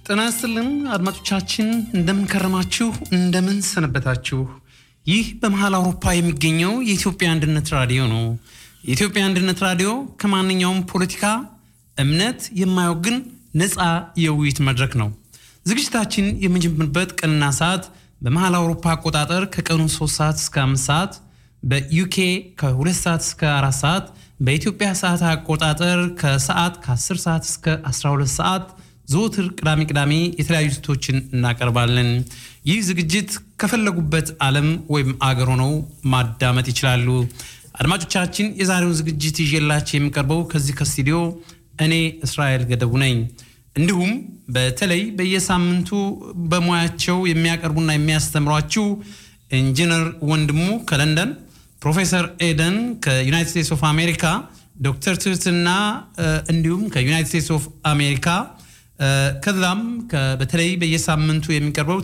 ጤናስልን አድማጮቻችን እንደምን ከረማችሁ እንደምን ሰነበታችሁ ይህ በመሃል አውሮፓ የሚገኘው የኢትዮጵያ አንድነት ራዲዮ ነው የኢትዮጵያ አንድነት ራዲዮ ከማንኛውም ፖለቲካ እምነት የማይወግን ነፃ የውይይት መድረክ ነው ዝግጅታችን የምንጀምርበት ቀንና ሰዓት በመሃል አውሮፓ አቆጣጠር ከቀኑ 3 ሰዓት እስከ 5 ሰዓት በዩኬ ከ2 ሰዓት እስከ 4 ሰዓት በኢትዮጵያ ሰዓት አቆጣጠር ከሰዓት ከ10 ሰዓት እስከ 12 ሰዓት ዞትር ቅዳሜ የተለያዩ ዝግጅቶችን እናቀርባለን ይህ ዝግጅት ከፈለጉበት ዓለም ወይም አገር ሆነው ማዳመጥ ይችላሉ አድማጮቻችን የዛሬውን ዝግጅት ይዤላችሁ የሚቀርበው ከዚህ ከስቱዲዮ እኔ እስራኤል ገደቡ ነኝ እንዲሁም በተለይ በየሳምንቱ በሙያቸው የሚያቀርቡና የሚያስተምሯችሁ ኢንጂነር ወንድሙ ከለንደን ፕሮፌሰር ኤደን ከዩናይትድ ስቴትስ ኦፍ አሜሪካ ዶክተር ትርትና እንዲሁም ከዩናይትድ ስቴትስ ኦፍ አሜሪካ ከዛም በተለይ በየሳምንቱ የሚቀርበው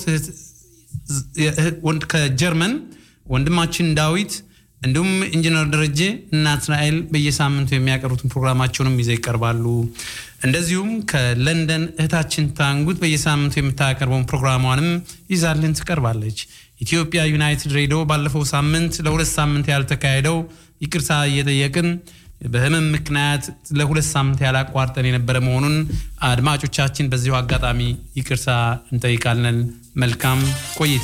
ከጀርመን ወንድማችን ዳዊት እንዲሁም ኢንጂነር ደረጀ እና እስራኤል በየሳምንቱ የሚያቀርቡትን ፕሮግራማቸውንም ይዘው ይቀርባሉ እንደዚሁም ከለንደን እህታችን ታንጉት በየሳምንቱ የምታቀርበው ፕሮግራሟንም ይዛልን ትቀርባለች ኢትዮጵያ ዩናይትድ ሬዲዮ ባለፈው ሳምንት ለሁለት ሳምንት ያልተካሄደው ይቅርታ እየጠየቅን በህመም ምክንያት ለሁለት ሳምንት ያላቋርጠን የነበረ መሆኑን አድማጮቻችን በዚሁ አጋጣሚ ይቅርታ እንጠይቃለን መልካም ቆይታ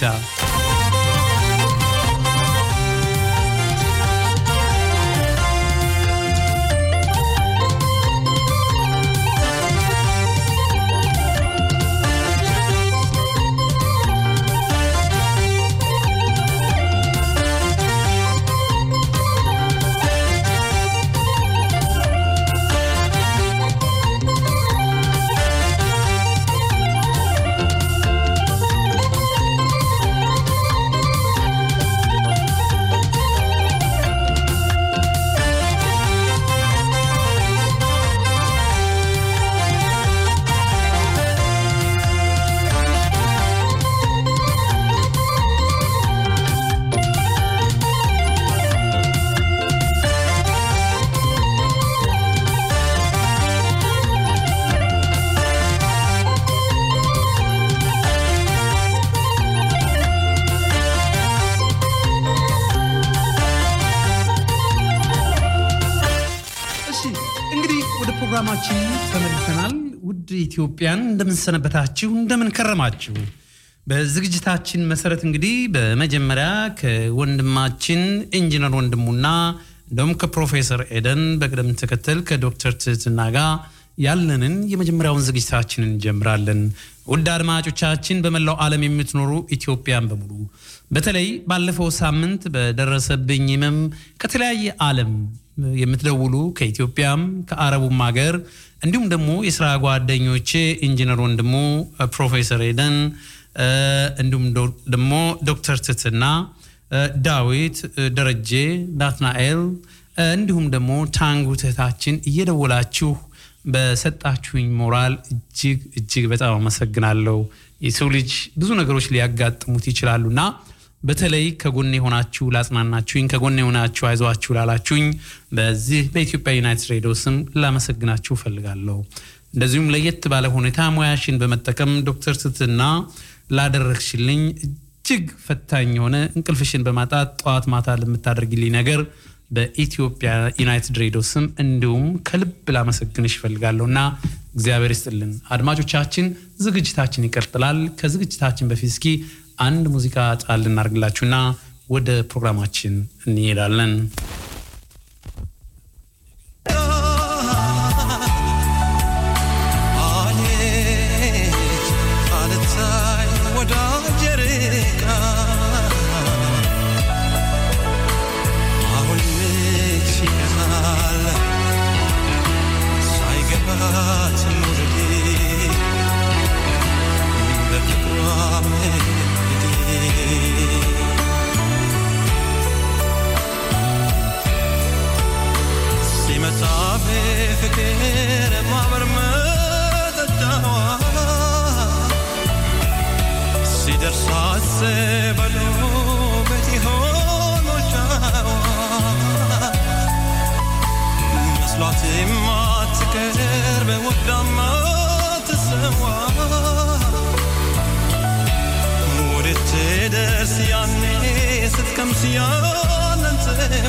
ፕሮግራማችን ተመልሰናል ውድ ኢትዮጵያን እንደምን ሰነበታችሁ እንደምን ከረማችሁ በዝግጅታችን መሰረት እንግዲህ በመጀመሪያ ከወንድማችን ኢንጂነር ወንድሙና እንደውም ከፕሮፌሰር ኤደን በቅደም ተከተል ከዶክተር ትትና ጋር ያለንን የመጀመሪያውን ዝግጅታችንን እንጀምራለን ውድ አድማጮቻችን በመላው ዓለም የምትኖሩ ኢትዮጵያን በሙሉ በተለይ ባለፈው ሳምንት በደረሰብኝ ህመም ከተለያየ ዓለም የምትደውሉ ከኢትዮጵያም ከአረቡም ሀገር እንዲሁም ደግሞ የሥራ ጓደኞቼ ኢንጂነር ወንድሙ ፕሮፌሰር ኤደን እንዲሁም ደግሞ ዶክተር ትትና ዳዊት ደረጀ ናትናኤል እንዲሁም ደግሞ ታንጉተታችን እየደወላችሁ በሰጣችሁኝ ሞራል እጅግ በጣም አመሰግናለሁ የሰው ልጅ ብዙ ነገሮች ሊያጋጥሙት ይችላሉና በተለይ ከጎኔ ሆናችሁ ላጽናናችሁኝ ከጎኔ ሆናችሁ አይዟችሁ ላላችሁኝ በዚህ በኢትዮጵያ ዩናይትድ ሬዲዮ ስም ላመሰግናችሁ ፈልጋለሁ እንደዚሁም ለየት ባለ ሁኔታ ሙያሽን በመጠቀም ዶክተር ትትና ላደረግሽልኝ እጅግ ፈታኝ ሆነ እንቅልፍሽን በማጣት ጧት ማታ ለምታደርጊልኝ ነገር በኢትዮጵያ ዩናይትድ ሬዲዮ ስም እንዲሁም ከልብ ላመሰግንሽ ፈልጋለሁና እግዚአብሔር ይስጥልን አድማጮቻችን ዝግጅታችን ይቀጥላል ከዝግጅታችን በፊት እስኪ አንድ ሙዚቃ ጣል እናርግላችሁና ወደ ፕሮግራማችን እንሄዳለን Slot him at kerbe och damma till swa ሲደርስ ያኔ ስትቀምስ ያንን ጽዋ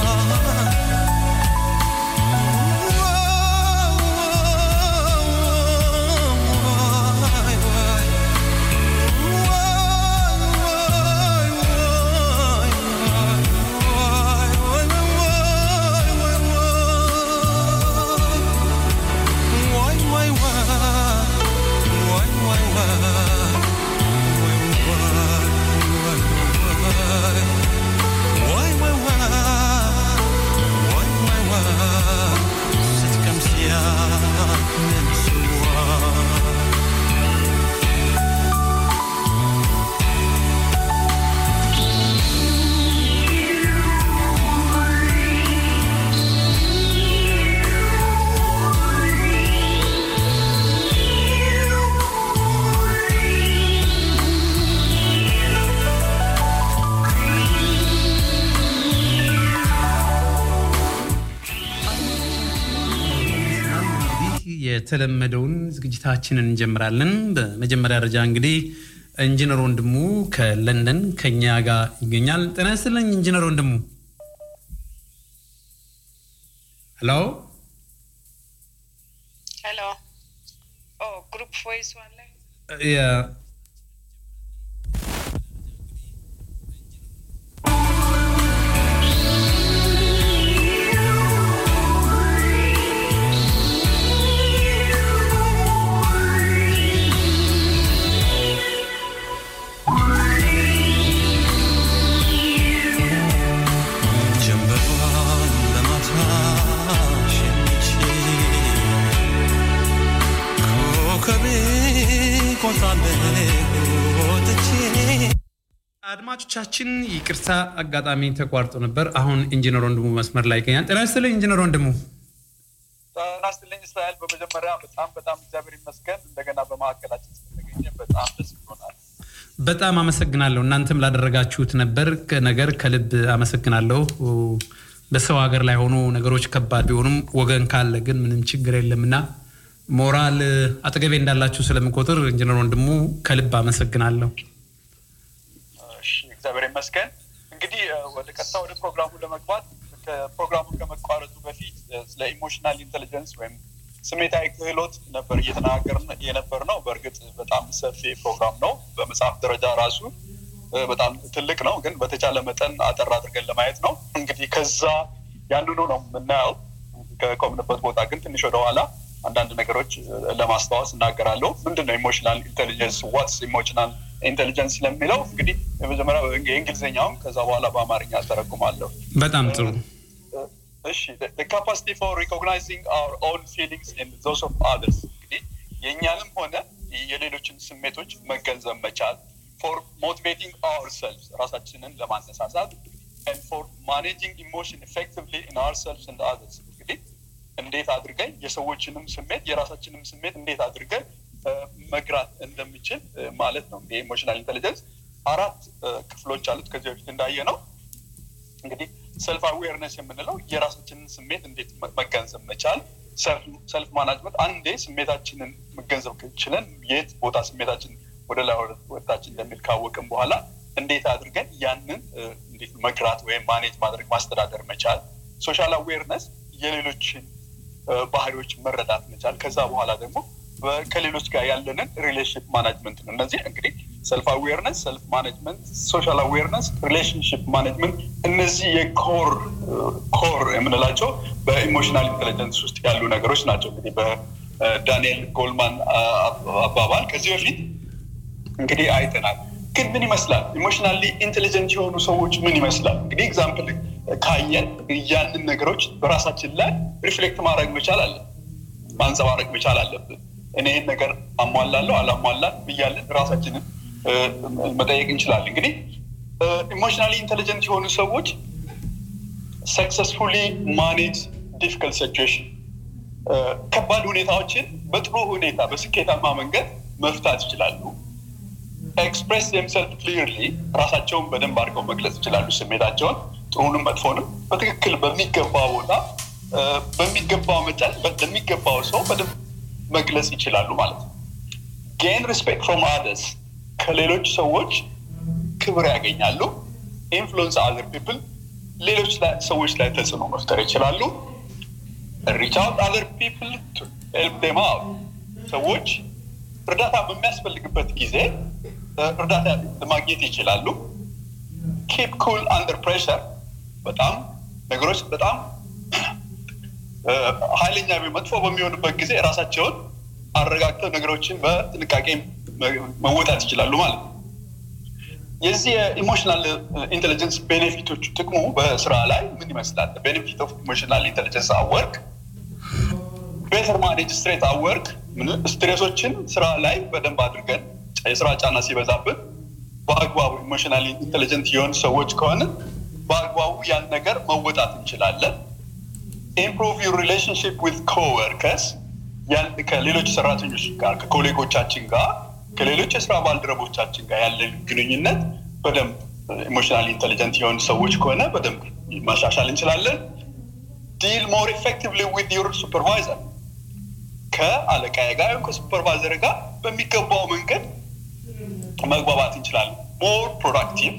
የተለመደውን ዝግጅታችንን እንጀምራለን በመጀመሪያ ደረጃ እንግዲህ ኢንጂነር ወንድሙ ከለንደን ከኛ ጋር ይገኛል ጤና ይስጥልኝ ኢንጂነር ወንድሙ ሄሎ ግሩፕ ቮይስ ዋለ አድማጮቻችን ይቅርታ አጋጣሚ ተቋርጦ ነበር አሁን ኢንጂነር ወንድሙ መስመር ላይ ይገኛል ጤና ይስጥልኝ ኢንጂነር ወንድሙ ጤና ይስጥልኝ እስራኤል በመጀመሪያ በጣም እግዚአብሔር ይመስገን እንደገና በማዕከላችን ስለተገኘ በጣም ደስ ብሎናል በጣም አመሰግናለሁ እናንተም ላደረጋችሁት ነገር ከልብ አመሰግናለሁ በሰው ሀገር ላይ ሆኖ ነገሮች ከባድ ቢሆኑም ወገን ካለ ግን ምንም ችግር የለምና ሞራል አጠገቤ እንዳላችሁ ስለምቆጥር ኢንጂነር ወንድሙ ከልብ አመሰግናለሁ እግዚአብሔር ይመስገን እንግዲህ ወደ ፕሮግራሙ ለመግባት ከፕሮግራሙ ከመቋረጡ በፊት ስለ ኢሞሽናል ኢንተለጀንስ ወይም ስሜታዊ ክህሎት ነበር እየተናገርን የነበርነው በእርግጥ በጣም ሰፊ ፕሮግራም ነው በመጽሐፍ ደረጃ ራሱ በጣም ትልቅ ነው ግን በተቻለ መጠን አጠር አድርገን ለማየት ነው እንግዲህ ከዛ ያንኑ ነው የምናየው ከቆምንበት ቦታ ግን ትንሽ ወደ ኋላ አንዳንድ ነገሮች ለማስተዋወስ እናገራለሁ ምንድነው ኢሞሽናል ኢንተለጀንስ ዋትስ ኢሞሽናል ኢንተለጀንስ ለሚለው እንግዲህ በመጀመሪያ በእንግሊዘኛው ከዛ በኋላ በአማርኛ ተረጉማለሁ በጣም ጥሩ እሺ the capacity for recognizing our own feelings and those of others እንግዲህ የኛንም ሆነ የሌሎችን ስሜቶች መገንዘብ መቻል for motivating ourselves ራሳችንን ለማነሳሳት and for managing emotion effectively in ourselves and others እንግዲህ እንዴት አድርገን የሰዎችንም ስሜት የራሳችንንም ስሜት እንዴት አድርገን መግራት እንደምንችል ማለት ነው ኢሞሽናል ኢንተለጀንስ አራት ክፍሎች አሉት ከዚህ በፊት እንዳየነው እንግዲህ ሰልፍ አዌርነስ የምንለው የራሳችንን ስሜት እንዴት መገንዘብ መቻል ሰልፍ ማኔጅመንት አንዴ ስሜታችንን መገንዘብ ከችለን የት ቦታ ስሜታችን ወደ ላይ ወጣችን እንደሚል ካወቅን በኋላ እንዴት አድርገን ያንን እንዴት መግራት ወይም ማኔጅ ማድረግ ማስተዳደር መቻል ሶሻል አዌርነስ የሌሎችን ባህሪዎች መረዳት መቻል ከዛ በኋላ ደግሞ ከሌሎች ጋር ያለንን ሪሌሽንሺፕ ማኔጅመንት ነው እነዚህ እንግዲህ ሰልፍ አዌርነስ ሰልፍ ማኔጅመንት ሶሻል አዌርነስ ሪሌሽንሺፕ ማኔጅመንት እነዚህ የኮር የምንላቸው በኢሞሽናል ኢንተለጀንስ ውስጥ ያሉ ነገሮች ናቸው እንግዲህ በዳንኤል ጎልማን አባባል ከዚህ በፊት እንግዲህ አይተናል ግን ምን ይመስላል ኢሞሽናሊ ኢንተለጀንት የሆኑ ሰዎች ምን ይመስላል እንግዲህ ኤግዛምፕል ካየን ያንን ነገሮች በራሳችን ላይ ሪፍሌክት ማድረግ መቻል አለ ማንጸባረቅ መቻል አለብን እኔ ይሄን ነገር አሟላለሁ አላሟላም ብያለን ራሳችንን መጠየቅ እንችላለን እንግዲህ ኢሞሽናሊ ኢንተለጀንት የሆኑ ሰዎች successfully manage difficult situation ከባድ ሁኔታዎችን በጥሩ ሁኔታ በስኬታማ መንገድ መፍታት ይችላሉ express themselves clearly ራሳቸውን በደንብ አድርገው መግለጽ ይችላሉ ስሜታቸውን ጥሩንም መጥፎንም በትክክል በሚገባው ቦታ በሚገባው መጠን በሚገባው ሰው በደንብ መግለጽ ይችላሉ ማለት ነው gain respect from others ከሌሎች ሰዎች ክብር ያገኛሉ influence other people ሌሎች ሰዎች ላይ ተጽዕኖ መፍጠር ይችላሉ reach out other people to help them out ሰዎች እርዳታ በሚያስፈልግበት ጊዜ እርዳታ ለማግኘት ይችላሉ keep cool under pressure በጣም ነገሮች በጣም ኃይለኛ መጥፎ በሚሆንበት ጊዜ ራሳቸውን አረጋግተው ነገሮችን በጥንቃቄ መወጣት ይችላሉ ማለት ነው የዚህ ኢሞሽናል ኢንተለጀንስ ቤኔፊቶች ጥቅሙ በስራ ላይ ምን ይመስላል ቤኔፊት ኦፍ ኢሞሽናል ኢንተለጀንስ at work better manage stress at work ስትሬሶችን ስራ ላይ በደንብ አድርገን የስራ ጫና ሲበዛብን በአግባቡ ኢሞሽናል ኢንተለጀንት የሆኑ ሰዎች ከሆነ በአግባቡ ያን ነገር መወጣት እንችላለን improve your relationship with co-workers ያን ከሌሎች ሰራተኞች ጋር ከኮሌጎቻችን ጋር ከሌሎች የስራ ባልደረቦቻችን ጋር ያለን ግንኙነት በደንብ ኢሞሽናል ኢንተለጀንት የሆኑ ሰዎች ከሆነ በደንብ ማሻሻል እንችላለን deal more effectively with your supervisor ከአለቃዬ ጋር ወይም ከሱፐርቫይዘር ጋር በሚገባው መንገድ መግባባት እንችላለን more productive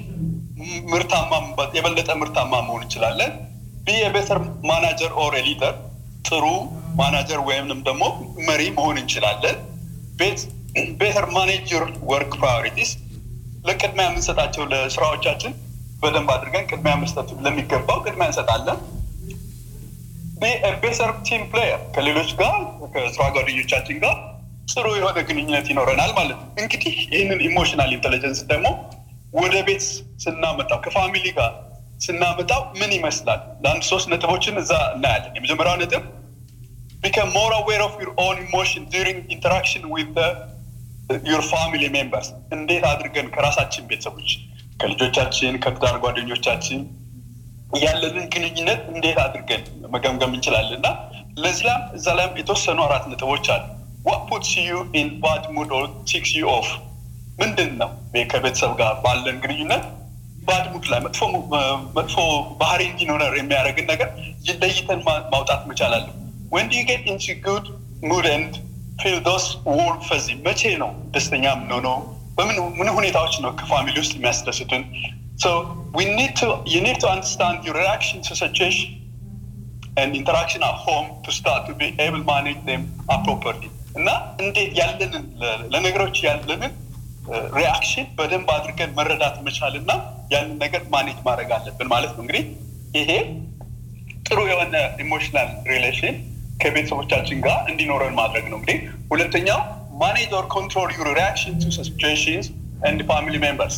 የበለጠ ምርታማ መሆን እንችላለን be a better manager or a leader ጥሩ ማናጀር ወይም ደግሞ መሪ መሆን እንችላለን better manage your work priorities ለቅድሚያ የምንሰጣቸው ለስራዎቻችን በደንብ አድርገን ቅድሚያ መስጠት ለሚገባው ቅድሚያ እንሰጣለን be a better team player ከሌሎች ጋር ከስራ ጓደኞቻችን ጋር ጥሩ የሆነ ግንኙነት ይኖረናል ማለት ነው እንግዲህ ይሄንን ኢሞሽናል ኢንተለጀንስ ደግሞ ወደ ቤት ስናመጣው ከፋሚሊ ጋር ስናመጣው ምን ይመስላል ለአንድ 3 ነጥቦችን እዛ እናያለን የመጀመሪያው ነጥብ become more aware of your own emotion during interaction with your family members እንዴት አድርገን ከራሳችን ቤተሰቦች ከልጆቻችን ከትዳር ጓደኞቻችን ያለንን ግንኙነት እንዴት አድርገን መገምገም እንችላለንና ለዚህም ዘላም የተወሰኑ 4 ነጥቦች አሉ what puts you in bad mood or ticks you off ምንድነው ከቤተሰብ ጋር ባለን ግንኙነት bad mood ላይ መጥፎ ባህሪ እንዲኖር የሚያደርግ ነገር ለይተን ማውጣት መቻል አለ when do you get into good mood and feel those warm fuzzy መቼ ነው ደስተኛ ነው በምን ሁኔታዎች ነው ከፋሚሊ ውስጥ የሚያስደስቱን so you need to understand your reaction to situation and interaction at home to start to be able to manage them appropriately እና እንዴት ያለንን ለነገሮች ያለንን ሪአክሽን በደንብ አድርገን መረዳት መቻልና ያን ነገር ማኔጅ ማድረግ አለብን ማለት ነው እንግዲህ ይሄ ጥሩ የሆነ ኢሞሽናል ሪሌሽን ከቤተሰቦቻችን ጋር እንዲኖረን ማድረግ ነው እንግዲህ ሁለተኛው manage or control your reaction to situations and family members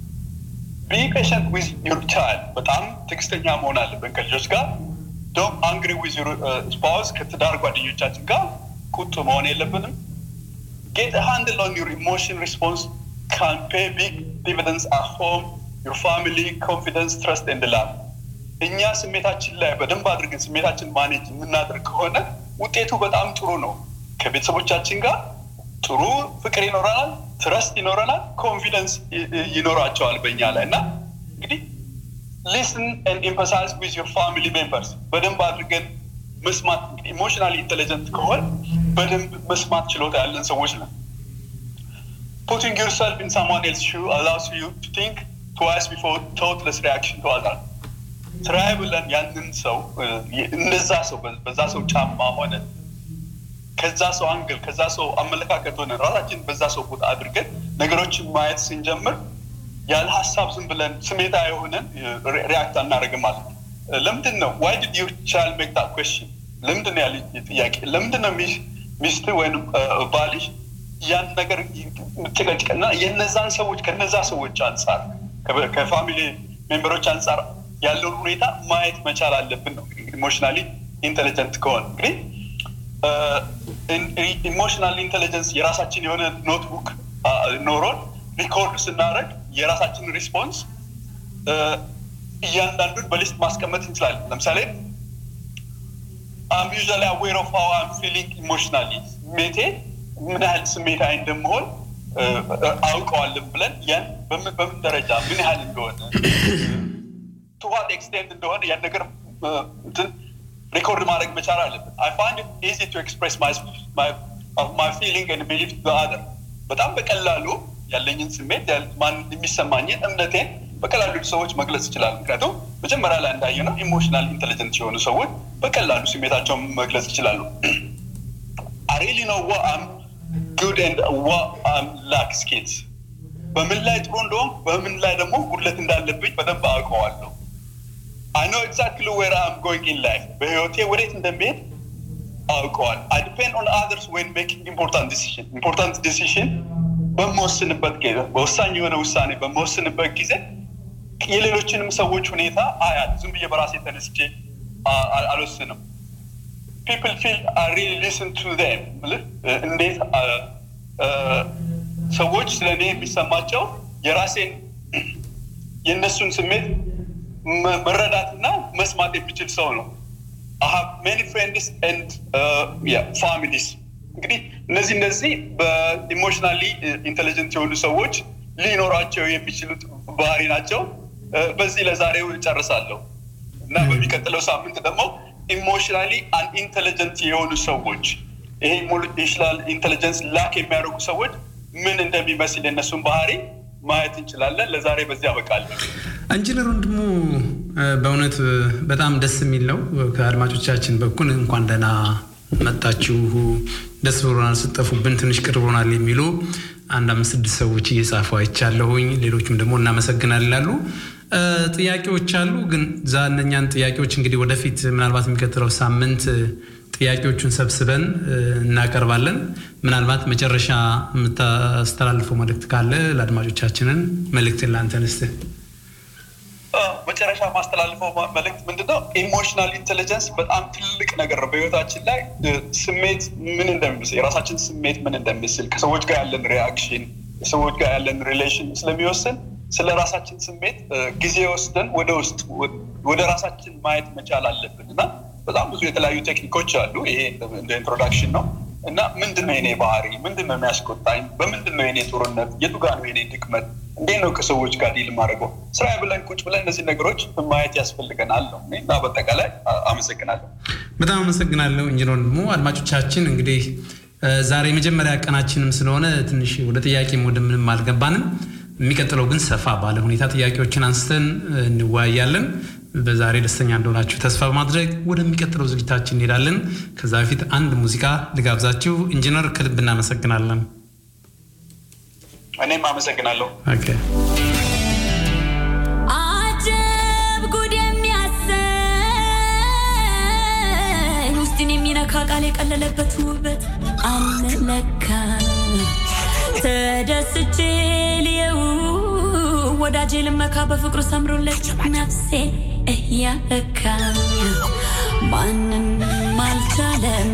be patient with your child በጣም ትዕግስተኛ መሆን አለብን ከልጆች ጋር don't angry with your spouse ከትዳር ጓደኞቻችን ጋር ቁጡ መሆን የለብንም get a handle on your emotion response can pay big dividends at home your family confidence trust and love እኛ ስሜታችን ላይ በደንብ አድርገን ስሜታችን ማኔጅ የምናደርግ ከሆነ ውጤቱ በጣም ጥሩ ነው ከቤተሰቦቻችን ጋር ጥሩ ፍቅር ይኖራል ትረስት ይኖራል ኮንፊደንስ ይኖራቸዋል በእኛ ላይና እንግዲህ listen and empathize with your family members በደንብ አድርገን መስማት ኢሞሽናሊ ኢንተለጀንት ከሆነ በደንብ መስማት ችሎታ ያለን ሰዎች ነን putting yourself in someone else's shoe allows you to think twice before thoughtless reaction to others try ብለን ያንን ሰው እንደዛ ሰው በዛ ሰው ጫማ ሆነ ከዛ ሰው አንግል ከዛ ሰው አመለካከት ሆነ ራሳችን በዛ ሰው ቦታ አድርገን ነገሮችን ማየት ስንጀምር ያለ ሐሳብ ዝም ብለን ስሜታዊ ሆነን ሪአክት አናደርግም ማለት ለምንድነው why did your child make that question ለምንድነው ያለ ጥያቄ ለምንድነው ሚስት ወይንም ባልሽ ያን ነገር ትጨቀጭቀና የነዛን ሰዎች ከነዛ ሰዎች አንፃር ከፋሚሊ ሜምበሮች አንፃር ያለው ሁኔታ ማየት መቻል አለብን ነው ኢሞሽናሊ ኢንተለጀንት ከሆነ እንግዲህ ኢሞሽናል ኢንተለጀንስ የራሳችን የሆነ ኖትቡክ ኖሮን ሪኮርድ ስናደርግ የራሳችን ሪስፖንስ እያንዳንዱን በሊስት ማስቀመጥ እንችላለን ለምሳሌ I'm usually aware of how I'm feeling emotionally ሜቴ ምን ያህል ስሜታዊ እንደምሆን አውቀዋለሁ ብለን ያን በምን ደረጃ ምን ያህል እንደሆነ to what extent እንደሆነ ያን ነገር record ማድረግ መቻል አለብን I find it easy to express my feeling and belief to the other በጣም በቀላሉ ያለኝን ስሜት ማን የሚሰማኝን እምነቴን በቀላሉ ሰዎች መግለጽ ይችላሉ ምክንያቱም መጀመሪያ ላይ እንዳየነው ኢሞሽናል ኢንተለጀንት የሆኑ ሰዎች በቀላሉ ስሜታቸውን መግለጽ ይችላሉ I really know what I'm good and what I'm lack skills በምን ላይ ጥሩ እንደሆነ በምን ላይ ደግሞ ጉድለት እንዳለብኝ በደንብ አውቀዋለሁ I know exactly where I'm going in life በህይወቴ ወዴት እንደምሄድ አውቀዋለሁ I depend on others when making important decision በመወስንበት ጊዜ በወሳኝ የሆነ ውሳኔ በመወስንበት ጊዜ የሌሎችንም ሰዎች ሁኔታ አያል ዝም ብዬ በራሴ ተነስቼ አልወስንም people feel I really listen to them እንዴት ሰዎች ስለኔ የሚሰማቸው የራሴን የነሱን ስሜት መረዳትና መስማት የሚችል ሰው ነው I have many friends and families እንግዲህ እነዚህ በኢሞሽናሊ ኢንተለጀንት የሆኑ ሰዎች ሊኖራቸው የሚችሉት ባህሪ ናቸው በዚህ ለዛሬው እንጨርሳለሁ እና በሚቀጥለው ሳምንት ደግሞ ኢሞሽናሊ አንኢንተለጀንት የሆኑ ሰዎች ይሄ ኢሞሽናል ኢንተለጀንስ ላክ የሚያደርጉ ሰዎች ምን እንደሚመስል እነሱን ባህሪ ማየት እንችላለን ለዛሬ በዚህ አበቃለሁ ኢንጂነር ወንድሙ በእውነት በጣም ደስ የሚል ነው ከአድማጮቻችን በኩል እንኳን ደህና መጣችሁ ደስ ብሎናል ስጠፉብን ትንሽ ቅርቦናል የሚሉ አንድ 5-6 ሰዎች እየጻፉ አይቻለሁኝ ሌሎችም ደግሞ እናመሰግናለን ይላሉ ጥያቄዎች አሉ ግን ዛነኛን ጥያቄዎች እንግዲህ ወደፊት ምናልባት የሚከተለው ሳምንት ጥያቄዎቹን ሰብስበን እናቀርባለን ምናልባት መጨረሻ የምታስተላልፈው መልእክት ካለ ለአድማጮቻችንን መልእክት ላንተንስተ መጨረሻ ማስተላልፈው መልእክት ምንድነው ኢሞሽናል ኢንተለጀንስ በጣም ትልቅ ነገር ነው በህይወታችን ላይ ስሜት ምን እንደሚመስል የራሳችን ስሜት ምን እንደሚመስል ከሰዎች ጋር ያለን ሪአክሽን ከሰዎች ጋር ያለን ሪሌሽን ስለሚወስን ስለራሳችን ስሜት ጊዜ ወስደን ወደ ራሳችን ማየት መቻል አለብንና በጣም ብዙ የተለያዩ ቴክኒኮች አሉ ይሄ እንደ ኢንትሮዳክሽን ነው እና ምንድነው የኔ ባህሪ ምንድነው የሚያስቆጣኝ በምንድነው የኔ ጦርነት የቱ ጋር ነው የኔ ድክመት እንዴት ነው ከሰዎች ጋር ዲል ማድረገው ስራ ብለን ቁጭ ብለን እነዚህ ነገሮች ማየት ያስፈልገናል ነው እና በተቀላይ አመሰግናለሁ በጣም አመሰግናለሁ ኢንጂነር ወንድሙ አድማጮቻችን እንግዲህ ዛሬ መጀመሪያ ቀናችንም ስለሆነ ትንሽ ወደ ጥያቄም ወደ ምንም አልገባንም የሚቀጥለው ግን ሰፋ ባለ ሁኔታ ጥያቄዎችን አንስተን እንወያያለን በዛሬ ደስተኛ እንደሆናችሁ ተስፋ በማድረግ ወደሚቀጥለው ዝግጅታችን እንሄዳለን ከዛ በፊት አንድ ሙዚቃ ልጋብዛችሁ ኢንጂነር ከልብ እናመሰግናለን እኔም አመሰግናለሁ ኦኬ አጀብ ጉድ የሚያሰኝ ውስጥን የሚነካ ቃል የቀለለበት ውበት አለለካ ተደስቼ ሊየው ወዳጄ ልመካ በፍቅሩ ሰምሮለች ነፍሴ እያለካ ማንን ማልቻለም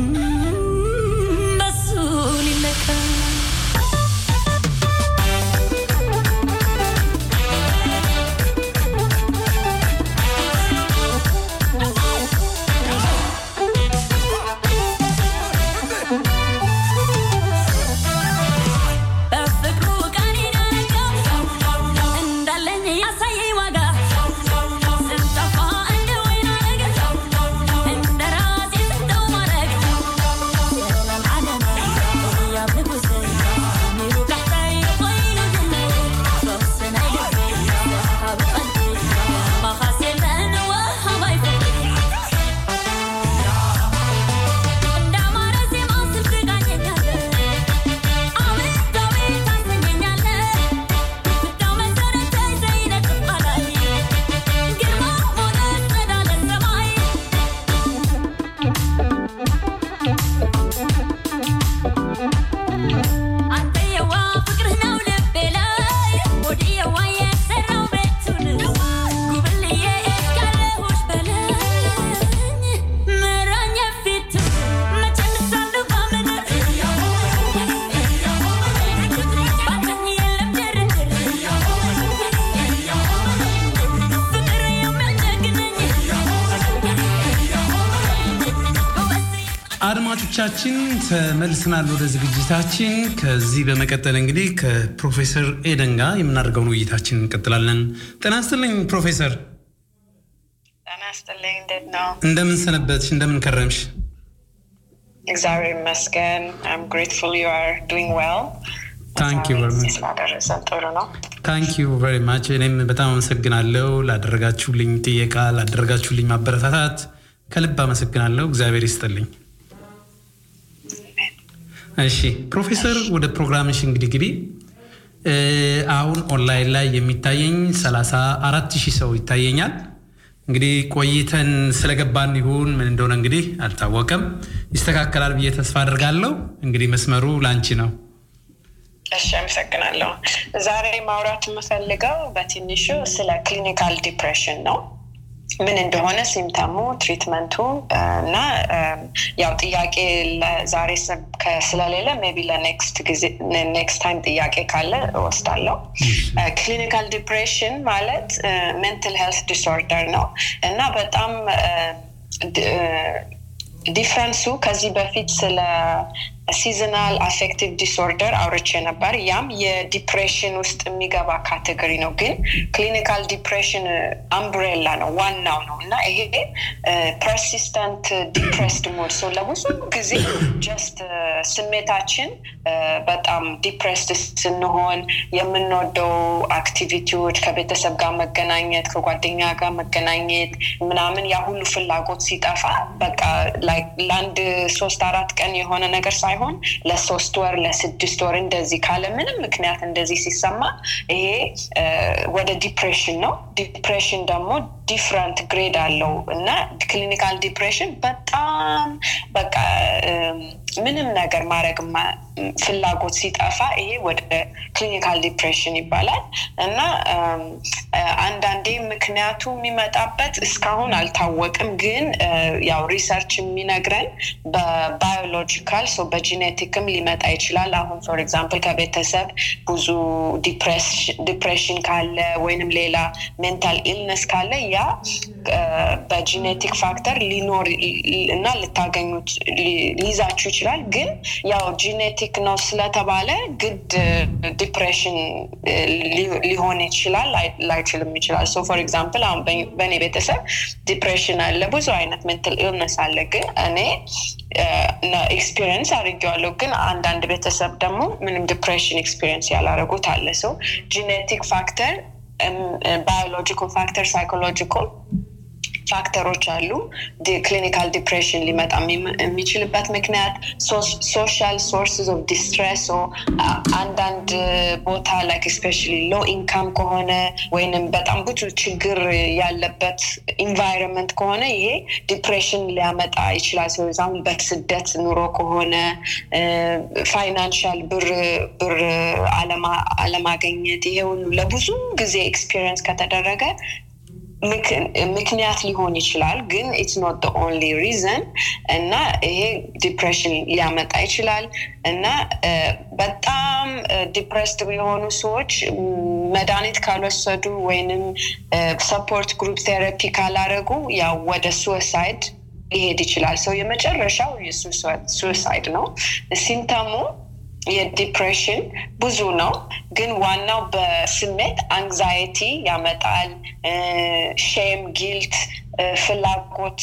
በሱ ሊለካ አድማጮቻችን ተመልሰናል ወደ ዝግጅታችን ከዚህ በመቀጠል እንግዲህ ከፕሮፌሰር ኤደን ጋር የምናደርገውን ውይይታችን እንቀጥላለን ጤና ይስጥልኝ ፕሮፌሰር ጤና ይስጥልኝ እንዴት ነው እንደምን ሰነበትሽ እንደምን ከረምሽ እግዚአብሔር ይመስገን I'm grateful you are doing well Thank you very much. Thank you very much. እኔም በጣም አመሰግናለሁ ላደረጋችሁልኝ ጥየቃ ላደረጋችሁልኝ ማበረታታት ከልብ አመሰግናለሁ እግዚአብሔር ይስጥልኝ እሺ ፕሮፌሰር ወደ ፕሮግራምሽ እንግዲህ አሁን ኦንላይን ላይ የሚታየኝ 34000 ሰው ይታየኛል እንግዲህ ቆይተን ስለገባን ይሁን ምን እንደሆነ እንግዲህ አልታወቀም ይስተካከላል ብዬ ተስፋ አደርጋለሁ እንግዲህ መስመሩ ላንቺ ነው እሺ አመሰግናለሁ ዛሬ ማውራት የምፈልገው በትንሹ ስለ ክሊኒካል ዲፕሬሽን ነው ምን እንደሆነ ሲምፕተሙ ትሪትመንቱ እና ያው ጥያቄ ለዛሬ ስለሌለ ሜቢ ለኔክስት ታይም ጥያቄ ካለ ወስዳለሁ ክሊኒካል ዲፕሬሽን ማለት ሜንታል ሄልት ዲስኦርደር ነው እና በጣም ዲፍረንሱ ከዚህ በፊት ስለ seasonal affective disorder አውርቼ ነበር ያም የዲፕሬሽን ውስጥ የሚገባ ካቴጎሪ ነው ግን clinical depression umbrella ነው ዋናው ነው እና ይሄ persistent depressed mood so ለብዙ ጊዜ just ስሜታችን በጣም depressed ስንሆን የምንወደው አክቲቪቲዎች ከቤተሰብ ጋር መገናኘት ከጓደኛ ጋር መገናኘት ምናምን ያ ሁሉ ፍላጎት ሲጠፋ በቃ like ለአንድ 3-4 ቀን የሆነ ነገር ሳይሆን ለ3 ወር ለ6 ወር እንደዚህ ካለ ምንም ምክንያት እንደዚህ ሲሰማ ይሄ ወደ ዲፕሬሽን ነው ዲፕሬሽን ደግሞ ዲፈረንት ግሬድ አለው እና ክሊኒካል ዲፕሬሽን በጣም በቃ ምንም ነገር ማድረግ ፍላጎት ሲጠፋ ይሄ ወደ ክሊኒካል ዲፕሬሽን ይባላል እና አንዳንዴ ምክንያቱ የሚመጣበት እስካሁን አልታወቅም ግን ያው ሪሰርች የሚነግረን በባዮሎጂካል ሶ በጂኔቲክም ሊመጣ ይችላል አሁን ፎር ኤግዛምፕል ከቤተሰብ ብዙ ዲፕሬሽን ካለ ወይንም ሌላ ሜንታል ኢልነስ ካለ ያ በጂኔቲክ ፋክተር ሊኖር እና ልታገኙት ሊዛችሁ ይችላል ግን ያው ጂኔቲክ ነው ስለተባለ ግድ ዲፕሬሽን ሊሆን ይችላል ላይችልም ይችላል ሶ ፎር ኤግዛምፕል አሁን በኔ ቤተሰብ ዲፕሬሽን አለ ብዙ አይነት ሜንታል ኢልነስ አለ ግን እኔ ኤክስፒሪየንስ አድርጌዋለሁ ግን አንዳንድ ቤተሰብ ደግሞ ምንም ዲፕሬሽን ኤክስፒሪየንስ ያላረጉት አለ ሶ ጂኔቲክ ፋክተር biological factor psychological ፋክተሮች አሉ ክሊኒካል ዲፕሬሽን ሊመጣ የሚችልበት ምክንያት ሶሻል ሶርስስ ኦፍ ዲስትሬስ ኦ አንዳንድ ቦታ like especially low income ከሆነ ወይንም በጣም ብዙ ችግር ያለበት environment ከሆነ ይሄ ዲፕሬሽን ሊያመጣ ይችላል ስለዚህ በስደት ኑሮ ከሆነ ፋይናንሻል ብር አለማግኘት ይሄ ሁሉ ለብዙ ጊዜ ኤክስፒሪየንስ ከተደረገ ምክንያት ሊሆን ይችላል ግን it's not the only reason እና ይሄ ዲፕሬሽን ሊያመጣ ይችላል እና በጣም ዲፕሬስድ የሆኑ ሰዎች መድኃኒት ካልወሰዱ ወይንም ሰፖርት ግሩፕ ቴራፒ ካላረጉ ያው ወደ suicide ሊሄድ ይችላል ሰው የመጨረሻው suicide ነው ሲምፕተሙ የዲፕሬሽን ብዙ ነው ግን ዋናው በስሜት አንግዛይቲ ያመጣል ሼም ጊልት ፍላጎት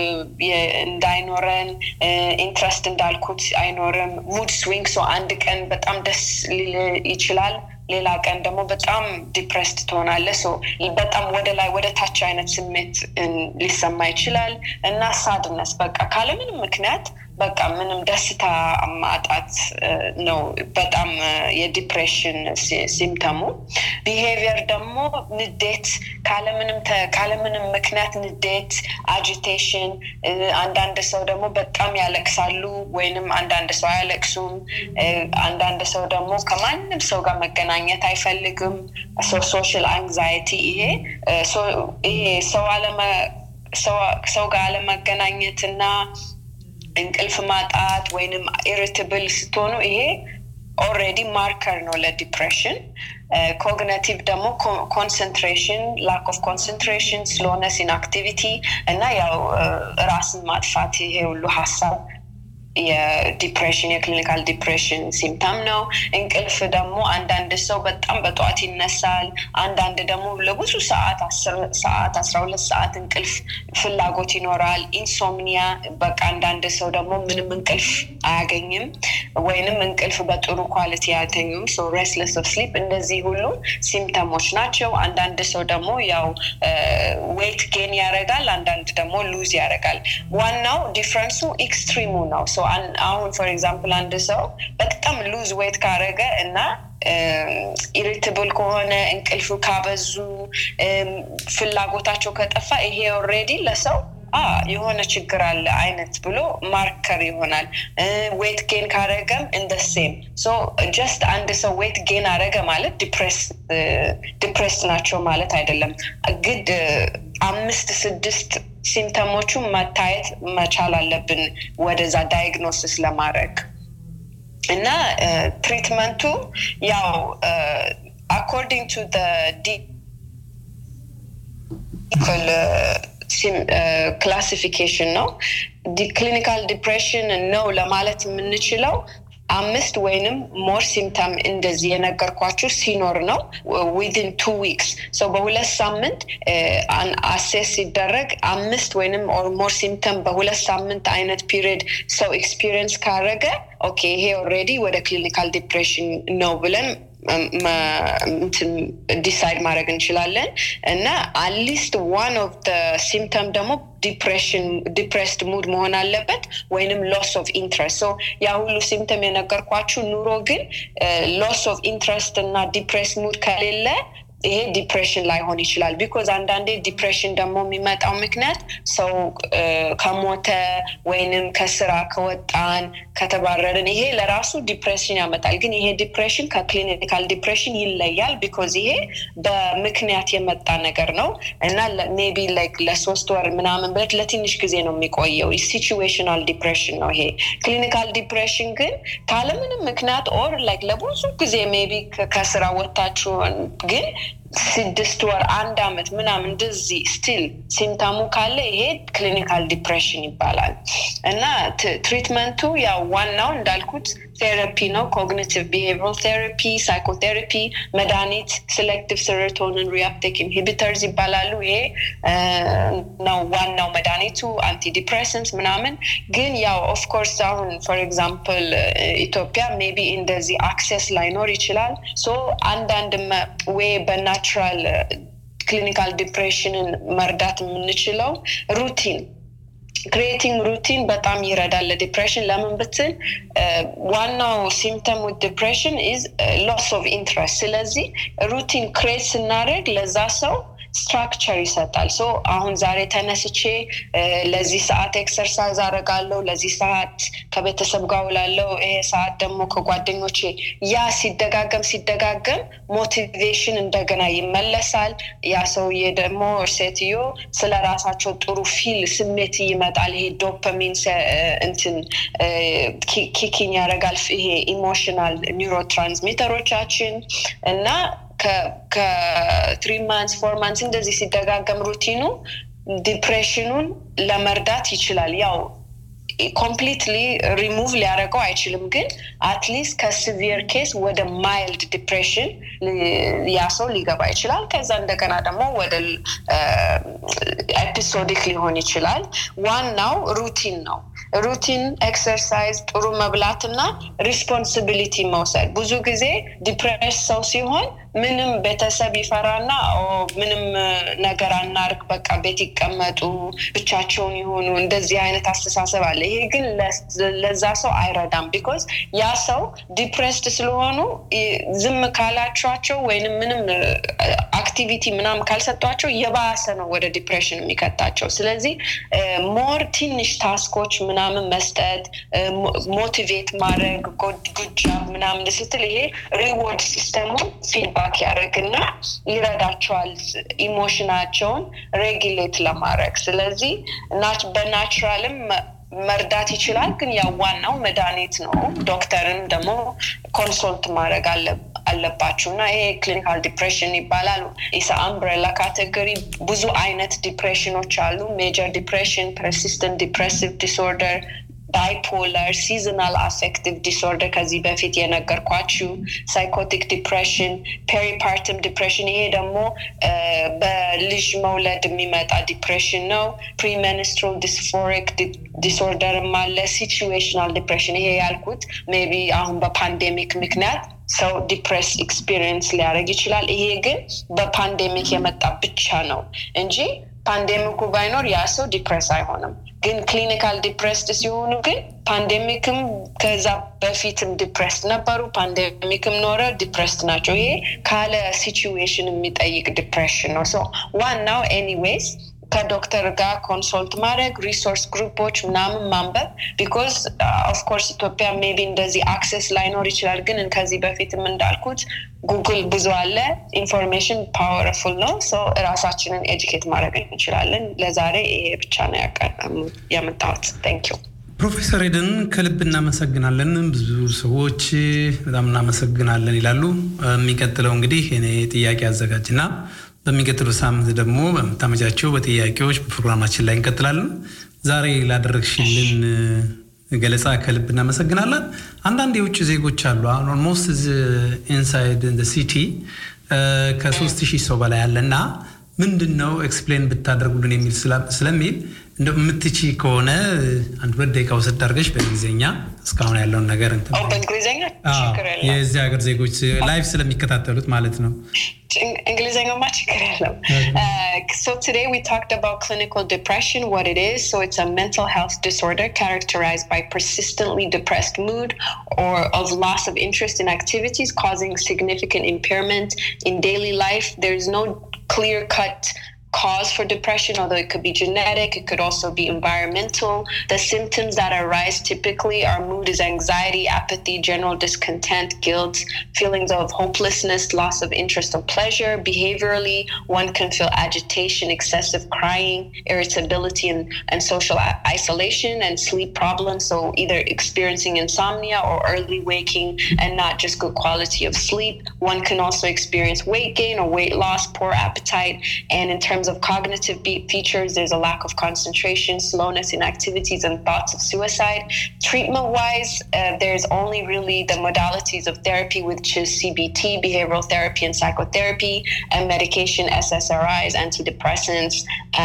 እንዳይኖረን ኢንትረስት እንዳልኩት አይኖርም ሙድ ስዊንግ ሶ አንድ ቀን በጣም ደስ ሊል ይችላል ሌላ ቀን ደግሞ በጣም ዲፕሬስድ ትሆናለህ ሶ በጣም ወደ ላይ ወደ ታች አይነት ስሜት ሊሰማ ይችላል እና ሳድነስ በቃ ካለ ምንም ምክንያት በቃ ምንም ደስታ ማጣት ነው በጣም የዲፕሬሽን ሲምፕተሙ ቢሄቪየር ደግሞ ንዴት ካለ ምንም ምክንያት ንዴት አጂቴሽን አንዳንድ ሰው ደግሞ በጣም ያለቅሳሉ ወይንም አንዳንድ ሰው አያለቅሱም አንዳንድ ሰው ደግሞ ከማንም ሰው ጋር መገናኘት አይፈልግም ሶሻል አንግዛይቲ ይሄ ሰው ጋር አለመገናኘትና እንቅልፍ ማጣት ወይንም ኢሪቴብል ስትሆኑ ይሄ ኦሬዲ ማርከር ነው ለዲፕሬሽን ኮግኒቲቭ ደግሞ ኮንሰንትሬሽን ላክ ኦፍ ኮንሰንትሬሽን ስሎነስ ኢን አክቲቪቲ እና ያው ራስን ማጥፋት ይሄ ሁሉ ሐሳብ የዲፕሬሽን የክሊኒካል ዲፕሬሽን ሲምፕተም ነው እንቅልፍ ደግሞ አንዳንድ ሰው በጣም በጧት ይነሳል አንዳንድ ደግሞ ለብዙ ሰዓት 10 ሰዓት 12 ሰዓት እንቅልፍ ፍላጎት ይኖራል ኢንሶምኒያ በቃ አንዳንድ ሰው ደግሞ ምንም እንቅልፍ አያገኝም ወይንም እንቅልፍ በጥሩ ኳሊቲ ያተኙም so restless of sleep እንደዚህ ሁሉ ሲምፕተሞች ናቸው አንዳንድ ሰው ደግሞ ያው weight gain ያረጋል አንዳንድ ደግሞ lose ያረጋል ዋናው ዲፈረንሱ ኤክስትሪሙ ነው so አሁን for example አንድ ሰው በጣም lose weight ካረገ እና irritable ከሆነ እንቅልፍ ካበዙ ፍላጎታቸው ከጠፋ ይሄ already ለሰው የሆነ ችግር አለ አይነት ብሎ ማርከር ይሆናል weight gain ካረገም in the same so just አንድ ሰው weight gain አረገ ማለት depressed ናቸው ማለት አይደለም ግድ 5-6 ሲምፕተሞቹ መታየት መቻል አለብን ወደዛ ዳያግኖሲስ ለማድረግ እና ትሪትመንቱ ያው according to the classification ነው clinical depression ነው ለማለት የምንችለው 5 ወይንም more symptom እንደዚህ የነገርኳችሁ ሲኖር ነው within 2 weeks so በሁለት ሳምንት assess ሲደረግ 5 ወይንም or more symptom በሁለት ሳምንት አይነት period so experience ካረገ okay ይሄ already ወደ clinical depression ነው ብለን decide ማድረግ እንችላለን እና at least one of the symptom ደግሞ depressed mood መሆን አለበት ወይንም loss of interest so ያ ሁሉ symptom የነገርኳችሁ ኑሮ ግን loss of interest እና depressed mood ከሌለ ይሄ ዲፕሬሽን ላይ ሆን ይችላል because አንዳንዴ ዲፕሬሽን ደግሞ የሚመጣው ምክንያት ሰው ከሞተ ወይንም ከስራ ከወጣን ከተባረረን ይሄ ለራሱ ዲፕሬሽን ያመጣል ግን ይሄ ዲፕሬሽን ከክሊኒካል ዲፕሬሽን ይለያል because ይሄ በምክንያት የመጣ ነገር ነው እና maybe like ለ3 ወር ምናምን ብለት ለትንሽ ጊዜ ነው የሚቆየው ሲቹዌሽናል ዲፕሬሽን ነው ይሄ ክሊኒካል ዲፕሬሽን ግን ካለምንም ምክንያት or like ለብዙ ጊዜ maybe ከስራ ወጣችሁ ግን 6 ወር 1 አመት ምናምን እንደዚህ still ሲምፕተሙ ካለ ይሄ ክሊኒካል ዲፕሬሽን ይባላል እና ትሪትመንቱ ያው ዋናው እንዳልኩት ቴራፒ ነው cognitive behavioral therapy psychotherapy መድኃኒት selective serotonin reuptake inhibitors ይባላሉ ይሄ ነው ዋናው መድኃኒቱ antidepressants ምናምን ግን ያው of course አሁን for example ኢትዮጵያ maybe እንደዚህ access ላይኖር ይችላል so አንዳንድ way በናቹራል clinical depression መርዳት የምንችለው routine creating routine በጣም ይረዳል ለዲፕሬሽን ለምን ብትል ዋናው symptom with depression is loss of interest ስለዚህ routine create ስናደርግ ለዛ ሰው structure ይሰጣል so አሁን ዛሬ ተነስቼ ለዚህ ሰዓት ኤክሰርሳይዝ አደርጋለሁ ለዚህ ሰዓት ከቤተሰብ ጋር ውላለሁ ይሄ ሰዓት ደግሞ ከጓደኞቼ ያ ሲደጋገም ሞቲቬሽን እንደገና ይመለሳል ያ ሰውዬ ደግሞ ሴትዮ ስለራሳቸው ጥሩ ፊል ስሜት ይመጣል ይሄ ዶፓሚን እንትን ኪኪንግ ያደርጋል ይሄ ኢሞሽናል ኒውሮትራንስሚተሮቻችን እና ከ3 months 4 months እንደዚህ ሲደጋገም ሩቲኑ ዲፕሬሽኑን ለመርዳት ይችላል ያው completely remove ሊያደርገው አይችልም ግን at least ከሲቪር ኬስ ወደ mild depression ያሰው ሊገባ ይችላል ከዛ እንደገና ደግሞ ወደ episodic ሊሆን ይችላል ዋናው ሩቲን ነው ሩቲን ኤክሰርሳይዝ ጥሩ መብላትና ሪስፖንሲቢሊቲ መውሰድ ብዙ ጊዜ ዲፕሬስ ሰው ሲሆን ምንም ቤተሰብ ይፈራና ምንም ነገር አናርክ በቃ ቤት ይቀመጡ ብቻቸውን ይሆኑ እንደዚህ አይነት አስተሳሰብ አለ ይሄ ግን ለዛ ሰው አይረዳም because ያ ሰው ዲፕሬስድ ስለሆኑ ዝም ካላቻቸው ወይንም ምንም አክቲቪቲ ምናም ካልሰጧቸው የባሰ ነው ወደ ዲፕሬሽን የሚከታቸው ስለዚህ ሞር ትንሽ ታስኮች ምናምን መስጠት ሞቲቬት ማድረግ good job ምናምን ለስትል ይሄ ሪዋርድ ሲስተሙ ፊድባክ ያደርግና ይረዳቸዋል ኢሞሽናቸውን ሬጉሌት ለማድረግ ስለዚህ በናቹራልም መርዳት ይችላል ግን ያው ዋናው መድኃኒት ነው ዶክተርን ደግሞ ኮንሰልት ማድረግ አለባችሁና ይሄ ክሊኒካል ዲፕሬሽን ይባላል ኢስ አምብሬላ ካቴጎሪ ብዙ አይነት ዲፕሬሽኖች አሉ ሜጀር ዲፕሬሽን ፐርሲስተንት ዲፕሬሲቭ ዲስኦርደር bipolar, seasonal affective disorder ከዚህ በፊት የነገርኳችሁ psychotic depression, peripartum depression ይሄ ደግሞ በልጅ መውለድ የሚመጣ ዲፕሬሽን ነው premenstrual dysphoric disorder ማለ situational depression ይሄ ያልኩት maybe አሁን በፓንዴሚክ ምክንያት ሰው ዲፕሬስ ኤክስፒሪየንስ ሊያደርግ ይችላል ይሄ ግን በፓንዴሚክ የመጣ ብቻ ነው እንጂ ፓንዴሚኩ ባይኖር ያ ሰው ዲፕሬስ አይሆንም ግን ክሊኒካል ዲፕሬስድ ሲሆኑ ግን ፓንዴሚክም ከዛ በፊትም ዲፕሬስድ ነበሩ ፓንዴሚክም ኖረ ዲፕሬስድ ናቸው ይሄ ካለ ሲቹዌሽን የሚጠይቅ ዲፕሬሽን ነው so one now anyways ከዶክተር ጋር ኮንሰልት ማድረግ ሪሶርስ ግሩፖች ምናምን ማንበብ because of course ኢትዮጵያ maybe እንደዚህ access ላይኖር ይችላል ግን ከዚህ በፊትም እንዳልኩት ጉግል ብዙ አለ ኢንፎርሜሽን ፓወርፉል ነው so ራሳችንን ኤጁኬት ማድረግ እንችላለን ለዛሬ ይሄ ብቻ ነው ያመጣሁት thank you ፕሮፌሰር ኤደን ከልብ እናመሰግናለን ብዙ ሰዎች በጣም እናመሰግናለን ይላሉ የሚቀጥለው እንግዲህ እኔ ጥያቄ አዘጋጅና በሚቀጥለው ሳምንት ደግሞ በመታመጃቸው በጥያቄዎች በፕሮግራማችን ላይ እንቀጥላለን ዛሬ ላደረግሽልን ገለጻ ከልብ እናመሰግናለን አንዳንድ የውጭ ዜጎች አሉ almost inside in the city ከ3000 ሰው በላይ ያለና ምንድነው ኤክስፕሌን ብታደርጉልን የሚል ስለሚል እንደምትቺ ከሆነ አንድ ወደቂቃ ወሰድ አድርገሽ በእንግሊዘኛ እስካሁን ያለውን ነገር እንትን በእንግሊዘኛ ችግር የለም የዚህ ሀገር ዜጎች ላይቭ ስለሚከታተሉት ማለት ነው እንግሊዘኛ ችግር የለም so today we talked about clinical depression what it is so it's a mental health disorder characterized by persistently depressed mood or of loss of interest in activities causing significant impairment in daily life there's no clear cut cause for depression although it could be genetic it could also be environmental the symptoms that arise typically are mood is anxiety apathy general discontent guilt feelings of hopelessness loss of interest or pleasure behaviorally one can feel agitation excessive crying irritability and social isolation and sleep problems so either experiencing insomnia or early waking and not just good quality of sleep one can also experience weight gain or weight loss poor appetite and in terms of cognitive features there's a lack of concentration slowness in activities and thoughts of suicide treatment wise there's only really the modalities of therapy which is CBT behavioral therapy and psychotherapy and medication SSRIs antidepressants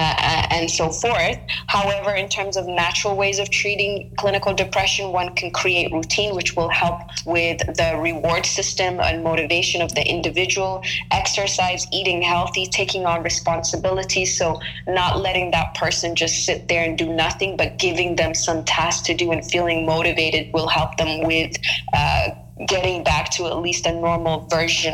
and so forth however in terms of natural ways of treating clinical depression one can create routine which will help with the reward system and motivation of the individual exercise eating healthy taking on responsibility so not letting that person just sit there and do nothing but giving them some tasks to do and feeling motivated will help them with getting back to at least a normal version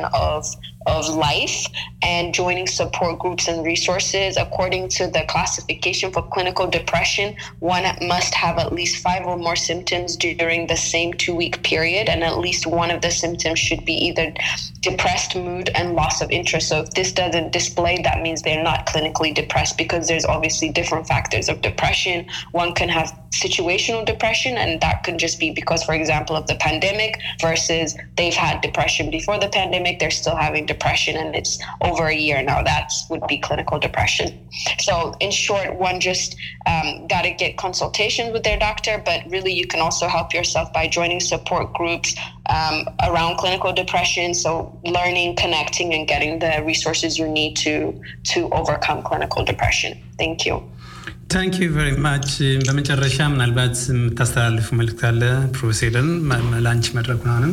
of life and joining support groups and resources according to the classification for clinical depression one must have at least 5 or more symptoms during the same 2-week period and at least one of the symptoms should be either depressed mood and loss of interest so if this doesn't display that means they're not clinically depressed because there's obviously different factors of depression one can have situational depression and that could just be because for example of the pandemic versus they've had depression before the pandemic they're still having depression and it's over a year now that would be clinical depression so in short one just got to get consultations with their doctor but really you can also help yourself by joining support groups around clinical depression so learning connecting and getting the resources you need to overcome clinical depression thank you Thank you very much በመጨረሻ ምናልባት ተስተላልፉ መልእክት አለ ፕሮፌሰርን ላንች መድረኩናንም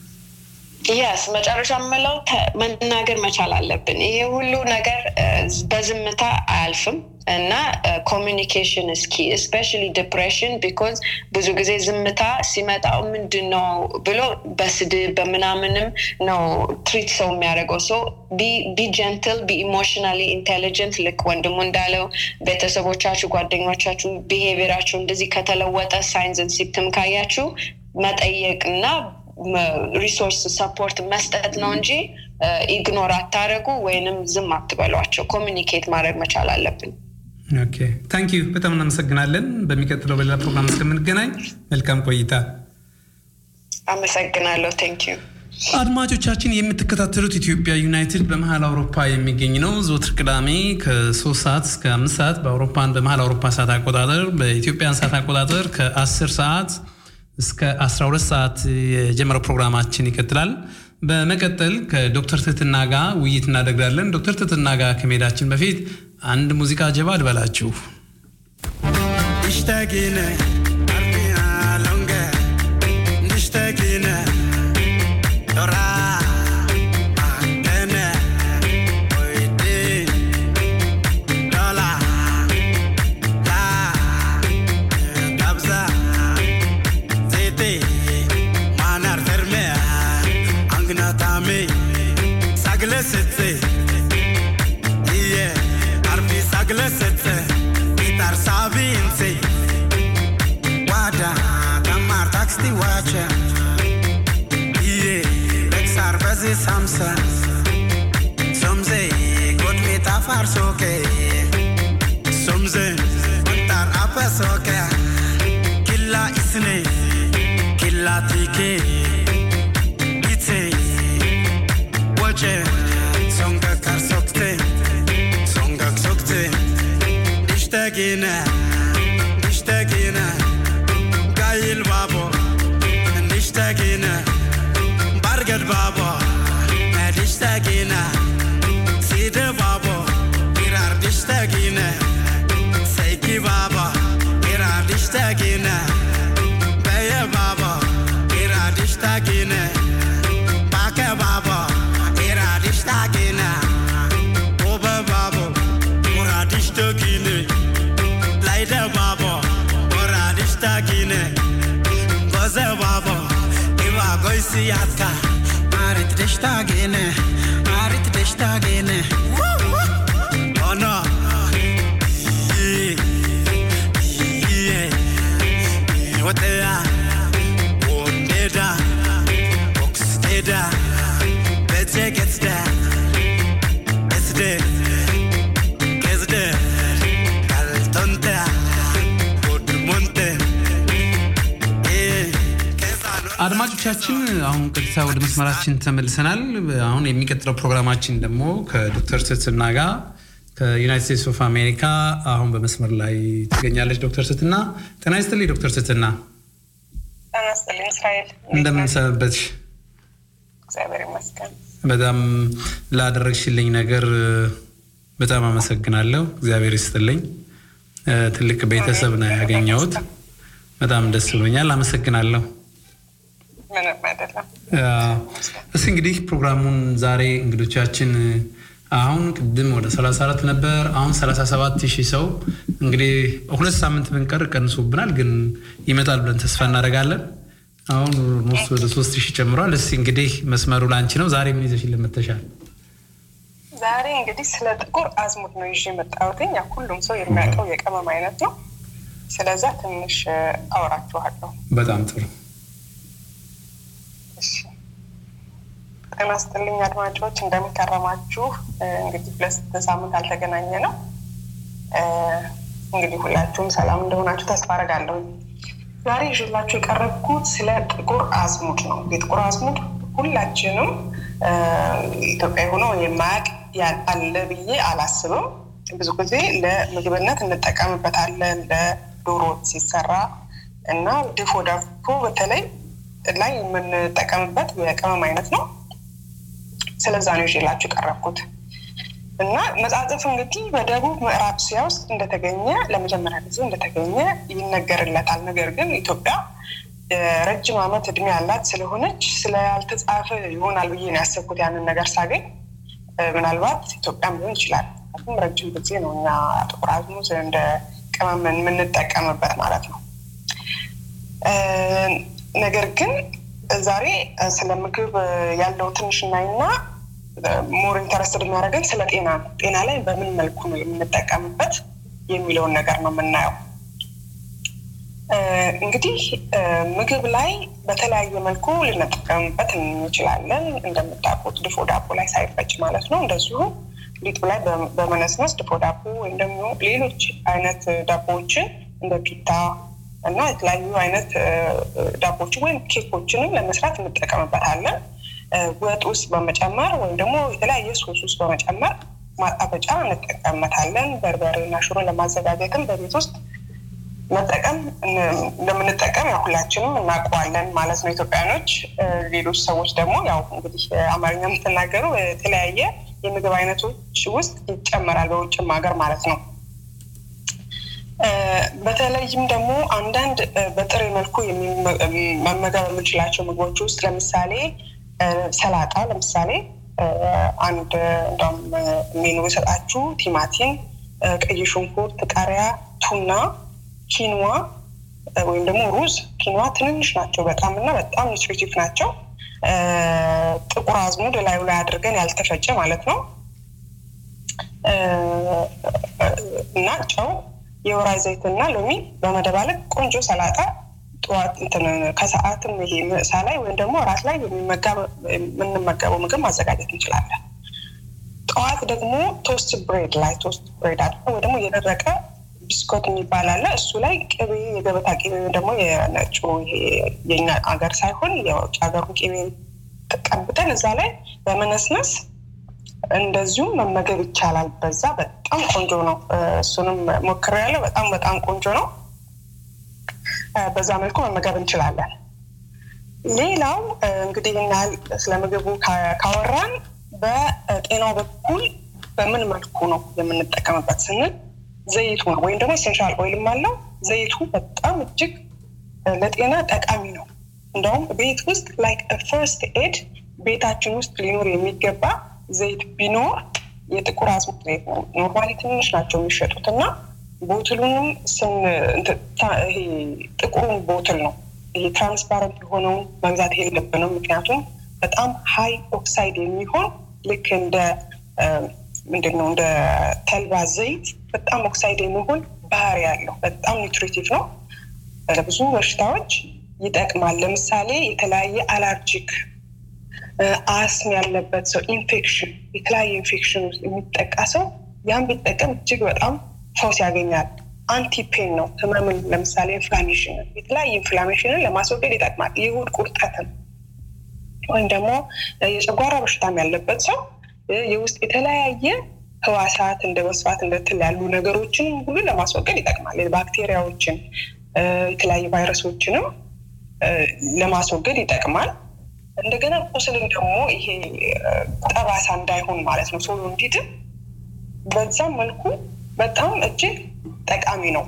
yes መጨረሻ መለው መናገር መቻል አለብን ይሄ ሁሉ ነገር በዝምታ አያልፍም እና communication is key especially depression because ብዙ ጊዜ ዝምታ ሲመጣው ምንድነው ብሎ በስድብ በመናምንም ነው ትሪት ሰው የሚያደርገው so be gentle be emotionally intelligent like ወንድሙ እንዳለው ቤተሰቦቻችሁ ጓደኞቻችሁ behaviorአችሁ እንደዚህ ከተለወጠ signs and symptoms ካያችሁ መጠየቅና resource support መስጠት ነው እንጂ ኢግኖር አታረጉ ወይንም ዝም አትበሏቸው ኮሙኒኬት ማድረግ መቻል አለብን Okay thank you በጣም እናመሰግናለን በሚቀጥለው በሌላ ፕሮግራም እስከምንገናኝ መልካም ቆይታ አመሰግናለሁ thank you አድማጮቻችን የምትከታተሉት ኢትዮጵያ ዩናይትድ በመሃል አውሮፓ የሚገኝ ነው። ዘወትር ቅዳሜ ከ3 ሰዓት እስከ 5 ሰዓት በአውሮፓን በመሃል አውሮፓ ሰዓት አቆጣጠር በኢትዮጵያን ሰዓት አቆጣጠር ከ10 ሰዓት እስከ 12 ሰዓት የጀመረው ፕሮግራማችን ይቀጥላል። በመቀጠል ከዶክተር ትትና ጋር ውይይት እናደርጋለን። ዶክተር ትትና ጋር ከመሄዳችን በፊት አንድ ሙዚቃ ጀባ አድበላችሁ ይሽታጊነ አርቢያ ሎንገ ይሽታጊነ ዶራ አገነ ወይዲ ዶላ ላ ካብዛ ዜቴ ማናር ተርሜ አንግናታሜ ሳግለስት ይየ አርቢ ሳግለስት ጊታር ሳቢንሴ ዋዳ ከማር ታክስቲ ዋቸ Bezi samsa somze godme ta farsoke somze antar apasoke killa isne killa tike itse waje songa karsokte dishtagina gail babo dishtagina bargad babo dishtagina side babo irar dishtagina seiki babo irar dishtagina baye babo irar dishtagina baka babo irar dishtagina oba babo irar dishtagina laida babo irar dishtagina goza babo iwa goisiatka Marit dishtagine Oh no What they are Wondeda Oxteda Betche gets there It's there Gets there Caltonta Good monte አድማጮቻችን አሁን ቀጥታ ወደ መስመራችን ተመልሰናል። አሁን የሚቀጥለው ፕሮግራማችን ደግሞ ከዶክተር ትትና ጋር ከዩናይትድ ስቴትስ ኦፍ አሜሪካ አሁን በመስመር ላይ ትገኛለች። ዶክተር ትትና ጤና ይስጥልኝ። ዶክተር ትትና ጤና ይስጥልኝ እስራኤል፣ እንደምን ሰነበትሽ? እግዚአብሔር ይመስገን። በጣም ላደረግሽልኝ ነገር በጣም አመሰግናለሁ። እግዚአብሔር ይስጥልኝ። ትልቅ ቤተሰብ ነው ያገኘሁት። በጣም ደስ ብሎኛል። አመሰግናለሁ። እሺ እንግዲህ ፕሮግራሙን ዛሬ እንግዶቻችን አሁን ቅድም ወደ 34 ነበር፣ አሁን 37000 ሰው እንግዲህ 2 ሳምንት ብንቀር ቀንሶብናል፣ ግን ይመጣል ብለን ተስፋ እናደርጋለን። አሁን ሞስ ወደ 3000 ጨምሯል። እሺ እንግዲህ መስመሩ ላንቺ ነው። ዛሬ ምን ይዘሽልን መጥተሻል? ዛሬ እንግዲህ ስለ ጥቁር አዝሙድ ነው ይዤ መጣሁት። ሁሉም ሰው የሚያውቀው የቅመም አይነት ነው። ስለዛ ትንሽ አወራችኋለሁ። በጣም ጥሩ። ጤና ይስጥልኝ አድማጮች፣ እንደምን ከረማችሁ? እንግዲህ ለስንት ሳምንት አልተገናኘ ነው። እንግዲህ ሁላችሁም ሰላም እንደሆናችሁ ተስፋ አደርጋለሁ። ዛሬ ይዤላችሁ የቀረብኩት ስለ ጥቁር አዝሙድ ነው። የጥቁር አዝሙድ ሁላችንም ኢትዮጵያዊ ሆኖ የማያውቅ አለ ብዬ አላስብም። ብዙ ጊዜ ለምግብነት እንጠቀምበታለን፣ ለዶሮ ሲሰራ እና ድፎ ዳቦ በተለይ ላይ የምንጠቀምበት የቅመም አይነት ነው። ስለዛ ነው ይዤላችሁ የቀረብኩት እና መጻጽፍ እንግዲህ በደቡብ ምዕራብ እስያ ውስጥ እንደተገኘ ለመጀመሪያ ጊዜ እንደተገኘ ይነገርለታል። ነገር ግን ኢትዮጵያ ረጅም ዓመት እድሜ ያላት ስለሆነች ስለያልተጻፈ ይሆናል ብዬ ነው ያሰብኩት። ያንን ነገር ሳገኝ ምናልባት ኢትዮጵያም ሊሆን ይችላል። ምክንያቱም ረጅም ጊዜ ነው እኛ ጥቁር አዝሙድ እንደ ቅመም የምንጠቀምበት ማለት ነው። ነገር ግን ዛሬ ስለ ምግብ ያለው ትንሽ እናይና ሞር ኢንተረስትድ የሚያደርገን ስለ ጤና ነው። ጤና ላይ በምን መልኩ ነው የምንጠቀምበት የሚለውን ነገር ነው የምናየው። እንግዲህ ምግብ ላይ በተለያየ መልኩ ልንጠቀምበት እንችላለን። እንደምታውቁት ድፎ ዳቦ ላይ ሳይፈጭ ማለት ነው። እንደዚሁ ሊጡ ላይ በመነስነስ ድፎ ዳቦ ወይም ደግሞ ሌሎች አይነት ዳቦዎችን እንደ ፒታ እና የተለያዩ አይነት ዳቦችን ወይም ኬኮችንም ለመስራት እንጠቀምበታለን። ወጥ ውስጥ በመጨመር ወይም ደግሞ የተለያየ ሶስ ውስጥ በመጨመር ማጣፈጫ እንጠቀምበታለን። በርበሬና ሽሮ ለማዘጋጀትም በቤት ውስጥ መጠቀም እንደምንጠቀም ያው ሁላችንም እናውቀዋለን ማለት ነው ኢትዮጵያኖች። ሌሎች ሰዎች ደግሞ ያው እንግዲህ አማርኛ የምትናገሩ የተለያየ የምግብ አይነቶች ውስጥ ይጨመራል በውጭም ሀገር ማለት ነው። በተለይም ደግሞ አንዳንድ በጥሬ መልኩ መመገብ የምንችላቸው ምግቦች ውስጥ ለምሳሌ ሰላጣ ለምሳሌ አንድ እንደውም ሜኑ የሰጣችሁ ቲማቲም፣ ቀይ ሽንኩርት፣ ቃሪያ፣ ቱና፣ ኪንዋ ወይም ደግሞ ሩዝ። ኪንዋ ትንንሽ ናቸው በጣም እና በጣም ኒውትሪቲቭ ናቸው። ጥቁር አዝሙድ ላዩ ላይ አድርገን ያልተፈጨ ማለት ነው እና ጨው፣ የወይራ ዘይትና ሎሚ በመደባለቅ ቆንጆ ሰላጣ ጠዋት ከሰዓትም ይሄ ምሳ ላይ ወይም ደግሞ ራት ላይ የምንመገበው ምግብ ማዘጋጀት እንችላለን። ጠዋት ደግሞ ቶስት ብሬድ አድርገን ወይ ደግሞ የደረቀ ቢስኮት የሚባል አለ። እሱ ላይ ቅቤ፣ የገበታ ቅቤ ወይ ደግሞ የነጩ ይሄ የኛ አገር ሳይሆን የውጭ ሀገሩ ቅቤ ተቀብተን እዛ ላይ በመነስነስ እንደዚሁም መመገብ ይቻላል። በዛ በጣም ቆንጆ ነው። እሱንም ሞክሬያለሁ። በጣም ቆንጆ ነው። በዛ መልኩ መመገብ እንችላለን። ሌላው እንግዲህ ስለምግቡ ካወራን በጤናው በኩል በምን መልኩ ነው የምንጠቀምበት ስንል ዘይቱ ነው ወይም ደግሞ ኤሴንሻል ኦይልም አለው። ዘይቱ በጣም እጅግ ለጤና ጠቃሚ ነው። እንደውም ቤት ውስጥ ላይክ ፈርስት ኤድ ቤታችን ውስጥ ሊኖር የሚገባ ዘይት ቢኖር የጥቁር አዝሙድ ዘይት ነው። ኖርማሊ ትንሽ ናቸው የሚሸጡት እና ቦትሉንም ይሄ ጥቁሩን ቦትል ነው ይሄ ትራንስፓረንት የሆነውን መግዛት የለብንም። ምክንያቱም በጣም ሃይ ኦክሳይድ የሚሆን ልክ እንደ ምንድነው እንደ ተልባ ዘይት በጣም ኦክሳይድ የሚሆን ባህሪ ያለው በጣም ኒውትሪቲቭ ነው። ለብዙ በሽታዎች ይጠቅማል። ለምሳሌ የተለያየ አለርጂክ አስም ያለበት ሰው ኢንፌክሽን የተለያየ ኢንፌክሽን ውስጥ የሚጠቃ ሰው ያን ቢጠቀም እጅግ በጣም ፈውስ ያገኛል። አንቲ ፔን ነው። ህመምን ለምሳሌ ኢንፍላሜሽን የተለያየ ኢንፍላሜሽንን ለማስወገድ ይጠቅማል። የሆድ ቁርጠትን ወይም ደግሞ የጨጓራ በሽታም ያለበት ሰው የውስጥ የተለያየ ህዋሳት እንደ መስፋት እንደትል ያሉ ነገሮችን ሁሉ ለማስወገድ ይጠቅማል። ባክቴሪያዎችን የተለያየ ቫይረሶችንም ለማስወገድ ይጠቅማል። እንደገና ቁስልን ደግሞ ይሄ ጠባሳ እንዳይሆን ማለት ነው ቶሎ እንዲድን በዛም መልኩ በጣም እጅግ ጠቃሚ ነው።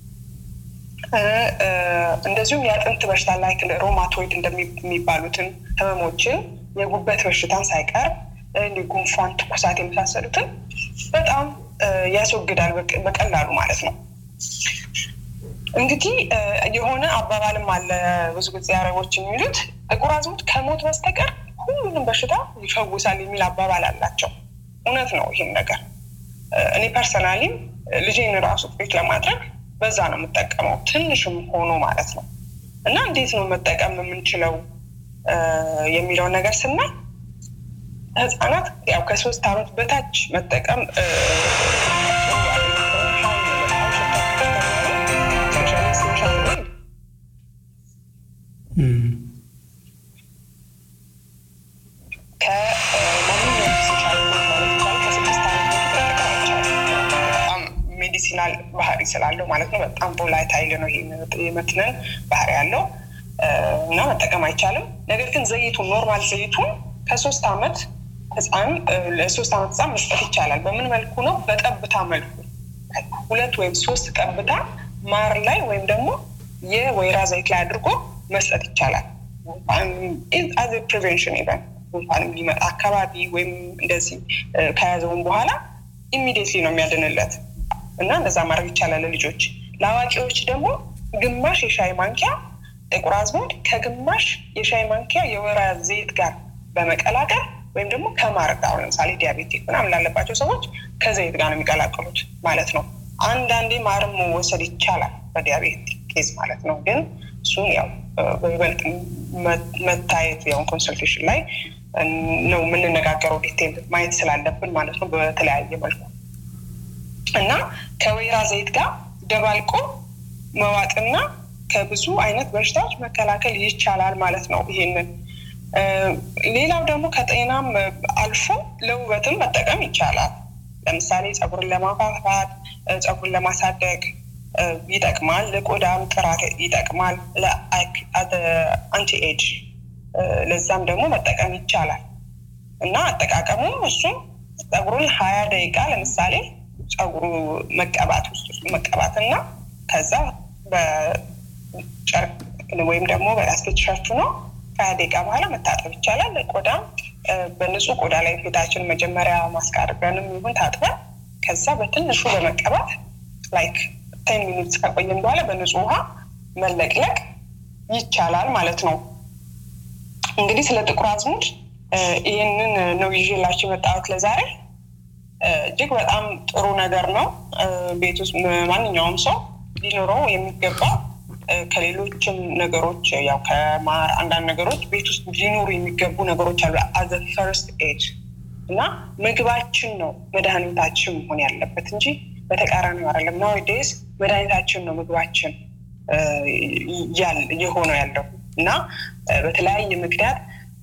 እንደዚሁም የአጥንት በሽታ ላይ ሮማቶይድ እንደሚባሉትን ህመሞችን የጉበት በሽታን ሳይቀር ጉንፋን፣ ትኩሳት የመሳሰሉትን በጣም ያስወግዳል በቀላሉ ማለት ነው። እንግዲህ የሆነ አባባልም አለ ብዙ ጊዜ አረቦች የሚሉት ጥቁር አዝሙድ ከሞት በስተቀር ሁሉንም በሽታ ይፈውሳል የሚል አባባል አላቸው። እውነት ነው ይሄም ነገር። እኔ ፐርሰናሊ ልጄን ራሱ ፊት ለማድረግ በዛ ነው የምጠቀመው ትንሽም ሆኖ ማለት ነው። እና እንዴት ነው መጠቀም የምንችለው የሚለው ነገር ስናይ ህፃናት ያው ከ3 ዓመት በታች መጠቀም ሜዲሲናል ባህሪ ስላለው ማለት ነው። በጣም ቮላታይል ነው የመትነን ባህሪ ያለው እና መጠቀም አይቻልም። ነገር ግን ዘይቱን ኖርማል ዘይቱን ከ3 ዓመት ህፃን ለ3 ዓመት ህፃን መስጠት ይቻላል። በምን መልኩ ነው? በጠብታ መልኩ 2 ወይም 3 ጠብታ ማር ላይ ወይም ደግሞ የወይራ ዘይት ላይ አድርጎ መስጠት ይቻላል። as a prevention even ጉንፋንም ሊመጣ አካባቢ ወይም እንደዚህ ከያዘውን በኋላ ኢሚዲየትሊ ነው የሚያድንለት እና እንደዛ ማድረግ ይቻላል ለልጆች። ለአዋቂዎች ደግሞ ግማሽ የሻይ ማንኪያ ጥቁር አዝሙድ ከግማሽ የሻይ ማንኪያ የወይራ ዘይት ጋር በመቀላቀል ወይም ደግሞ ከማር ጋር ለምሳሌ ዲያቤቲክ ምናምን ላለባቸው ሰዎች ከዘይት ጋር ነው የሚቀላቀሉት ማለት ነው። አንዳንዴ ማርም መወሰድ ይቻላል በዲያቤቲክ ኬዝ ማለት ነው። ግን እሱን ያው በይበልጥ መታየት ያው ኮንሰልቴሽን ላይ ነው የምንነጋገረው ዲቴል ማየት ስላለብን ማለት ነው በተለያየ መልኩ እና ከወይራ ዘይት ጋር ደባልቆ መዋጥና ከብዙ አይነት በሽታዎች መከላከል ይቻላል ማለት ነው። ይሄንን ሌላው ደግሞ ከጤናም አልፎ ለውበትም መጠቀም ይቻላል ለምሳሌ ፀጉርን ለማፋፋት ፀጉርን ለማሳደግ ይጠቅማል ለቆዳም ጥራት ይጠቅማል ለአንቲ ኤጅ ለዛም ደግሞ መጠቀም ይቻላል እና አጠቃቀሙ እሱ ፀጉሩን 20 ደቂቃ ለምሳሌ ፀጉሩ መቀባትና ከዛ በጨርቅ ወይም ደግሞ በላስቲክ ሸፍኖ 20 ደቂቃ በኋላ መታጠብ ይቻላል ለቆዳም በንጹህ ቆዳ ላይ ፊታችን መጀመሪያ ማስክ አድርገንም ይሁን ታጥበን ከዛ በትንሹ በመቀባት ላይክ 10 minutes ከቆየን በኋላ በንጹህ ውሃ መለቅለቅ ይቻላል ማለት ነው እንግዲህ ስለ ጥቁር አዝሙድ ይሄንን ነው ይዤላችሁ መጣሁት ለዛሬ እጅግ በጣም ጥሩ ነገር ነው ቤት ውስጥ ማንኛውም ሰው ሊኖረው የሚገባ ከሌሎችም ነገሮች ያው ከማር አንዳንድ ነገሮች ቤት ውስጥ ሊኖሩ የሚገቡ ነገሮች አሉ as a first aid እና ምግባችን ነው መድኃኒታችን መሆን ያለበት እንጂ በተቃራኒው አይደለም nowadays መድኃኒታችን ነው ምግባችን የሆነው ያለው እና በተለያየ ምክንያት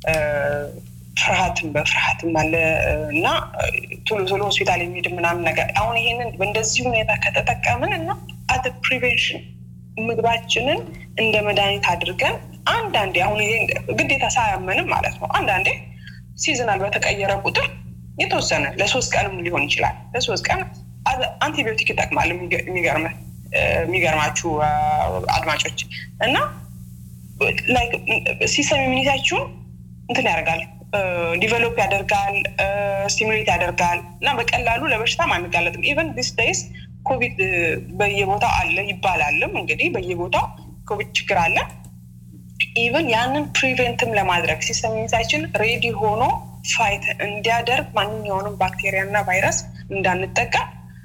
ፍርሃትም አለ እና ቶሎ ሆስፒታል የሚሄድ ምናምን ነገር አሁን ይሄንን በእንደዚህ ሁኔታ ከተጠቀምን እና at the prevention ምግባችንን እንደ መድኃኒት አድርገን አንዳንዴ አሁን ይሄ ግዴታ ሳያመንም ማለት ነው አንዳንዴ ሲዝናል በተቀየረ ቁጥር የተወሰነ ለ3 ቀንም ሊሆን ይችላል ለ3 ቀን አንቲቢዮቲክ ይጠቅማል የሚገርማችሁ አድማጮች እና ላይክ ሲስተም ኢሚኒቲያችሁ እንትን ያደርጋል ዲቨሎፕ ያደርጋል ስቲሙሌት ያደርጋል እና በቀላሉ ለበሽታ ማንጋለጥም even these days ኮቪድ በየቦታው አለ ይባላልም እንግዲህ በየቦታው ኮቪድ ችግር አለ even ያንን ፕሪቨንትም ለማድረግ ሲስተም ኢሚኒቲያችን ሬዲ ሆኖ ፋይት እንዲያደርግ ማንኛውንም ባክቴሪያና ቫይረስ እንዳንጠቃ